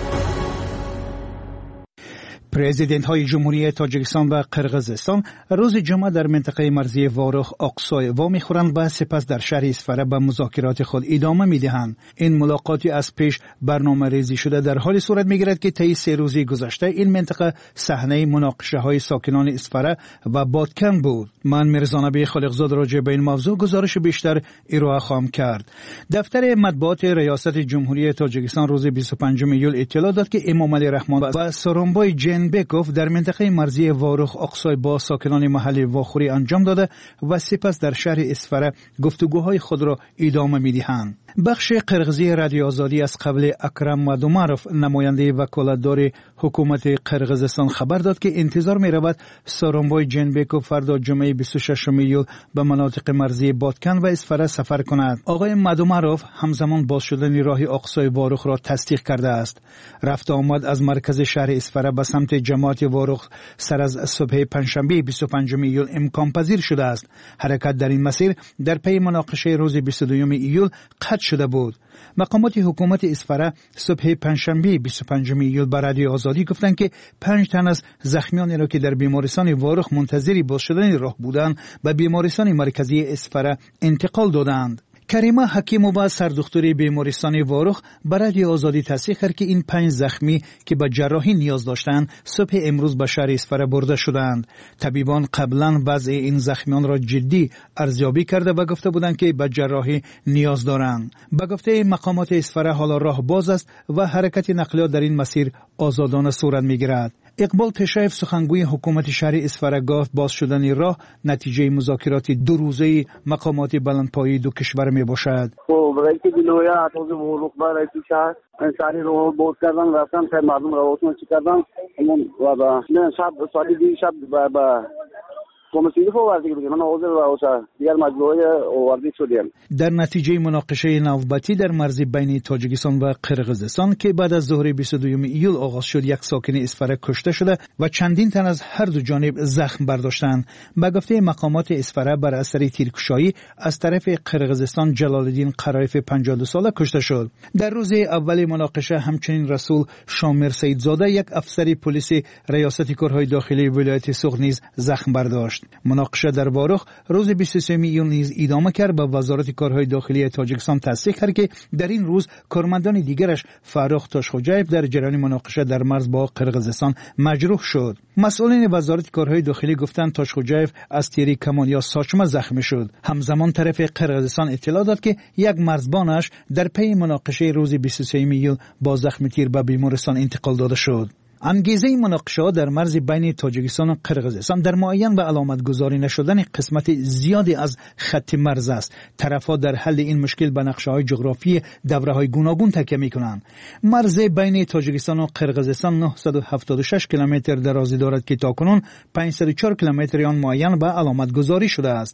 پرزیدنت های جمهوری تاجیکستان و قرقیزستان روز جمعه در منطقه مرزی واروخ آقسای وامی خورند و سپس در شهر اسفره به مذاکرات خود ادامه میدهند. این ملاقاتی از پیش برنامه ریزی شده در حال صورت میگیرد که طی 3 روزی گذشته این منطقه صحنه مناقشه های ساکنان اسفره و بادکن بود. من میرزا نبی خالقزاد راجع به این موضوع گزارش بیشتر ارائه خواهم کرد. دفتر مطبوعات ریاست جمهوری تاجیکستان روز 25 ایول اطلاع داد که امام علی رحمان و سارنبای بیکوف در منطقه مرزی واروخ آقسای با ساکنان محلی واخوری انجام داده و سپس در شهر اسفره گفتگوهای خود را ادامه می‌دهند. بخش قرقیزی رادیو آزادی از قبل اکرم مادوماروف نماینده وکالتدار حکومت قرقیزستان خبر داد که انتظار می‌رود سارنبای جنبکوف فردا جمعه 26 ایول به مناطق مرزی بادکن و اسفره سفر کند. آقای مادوماروف همزمان باز شدن راه آقسای واروخ را تصدیق کرده است. رفت آمد از مرکز شهر اسفره به سمت جماعت واروخ سر از صبح پنجشنبه 25 ایول امکان پذیر شده است. حرکت در این مسیر در پی مناقشه روز 22 ایول قطع شده بود. مقامات حکومت اسفره صبح پنجشنبه 25 ایول به رادیو آزادی گفتند که 5 تن از زخمیانی را که در بیمارستان واروخ منتظر باز شدن راه بودند به بیمارستان مرکزی اسفره انتقال دادند. کریمه حکیمووا سردختور بیمارستان واروخ برای آزادی تصدیق کرد که این 5 زخمی که به جراحی نیاز داشتند صبح امروز به شهر اسفره برده شدند. طبیبان قبلا وضع این زخمیان را جدی ارزیابی کرده و گفته بودند که به جراحی نیاز دارند. به گفته مقامات اسفره حالا راه باز است و حرکت نقلیات در این مسیر آزادانه صورت می‌گیرد. اقبال پشایف سخنگوی حکومت شهر اسفره گفت باز شدن راه نتیجه مذاکرات 2 روزه مقامات بلندپایه دو کشور می باشد. رئیس بلویا حافظ واروخ و رئیس شهر انسانی رو بود کردن رفتن که مردم را واسه چی کردن و با شب سالی دی شب با در نتیجه مناقشه نوبتی در مرز بین تاجیکستان و قرقیزستان که بعد از ظهر 22 ایول آغاز شد، یک ساکن اسفره کشته شده و چندین تن از هر دو جانب زخم برداشتند. به گفته مقامات اسفره بر اثر تیرکشایی از طرف قرقیزستان جلالالدین قرایف 52 ساله کشته شد. در روز اول مناقشه همچنین رسول شامر سیدزاده یک افسر پلیس ریاست کارهای داخلی ولایت سوغد نیز زخم برداشت. مناقشه در واروخ روز 23 ایول نیز ادامه کرد. به وزارت کارهای داخلی تاجیکستان تصدیق کرد که در این روز کارمندان دیگرش فرخ تاشخوجایف در جریان مناقشه در مرز با قرقیزستان مجروح شد. مسئولین وزارت کارهای داخلی گفتند تاشخوجایف از تیر کمان یا ساچمه زخمی شد. همزمان طرف قرقیزستان اطلاع داد که یک مرزبانش در پی مناقشه روز 23 ایول با زخم تیر به بیمارستان انتقال داده شد. انگیزه مناقشه در مرز بین تاجیکستان و قرقیزستان در معین و علامت گذاری نشدن قسمت زیادی از خط مرز است. طرفها در حل این مشکل به نقشه‌های جغرافی دوره‌های گوناگون تکیه می‌کنند. مرز بین تاجیکستان و قرقیزستان 976 کیلومتر درازی دارد که تاکنون 504 کیلومتر آن معین به علامت گذاری شده است.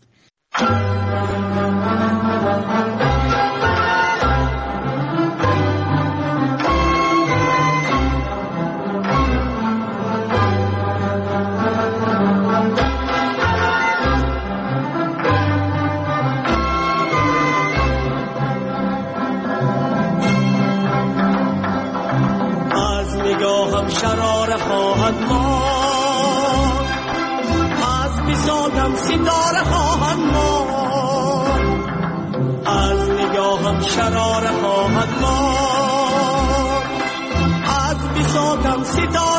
شرار خواهد ماند از بساطم ستاره خواهد ماند از نگاهم شرار خواهد ماند از بساطم ستاره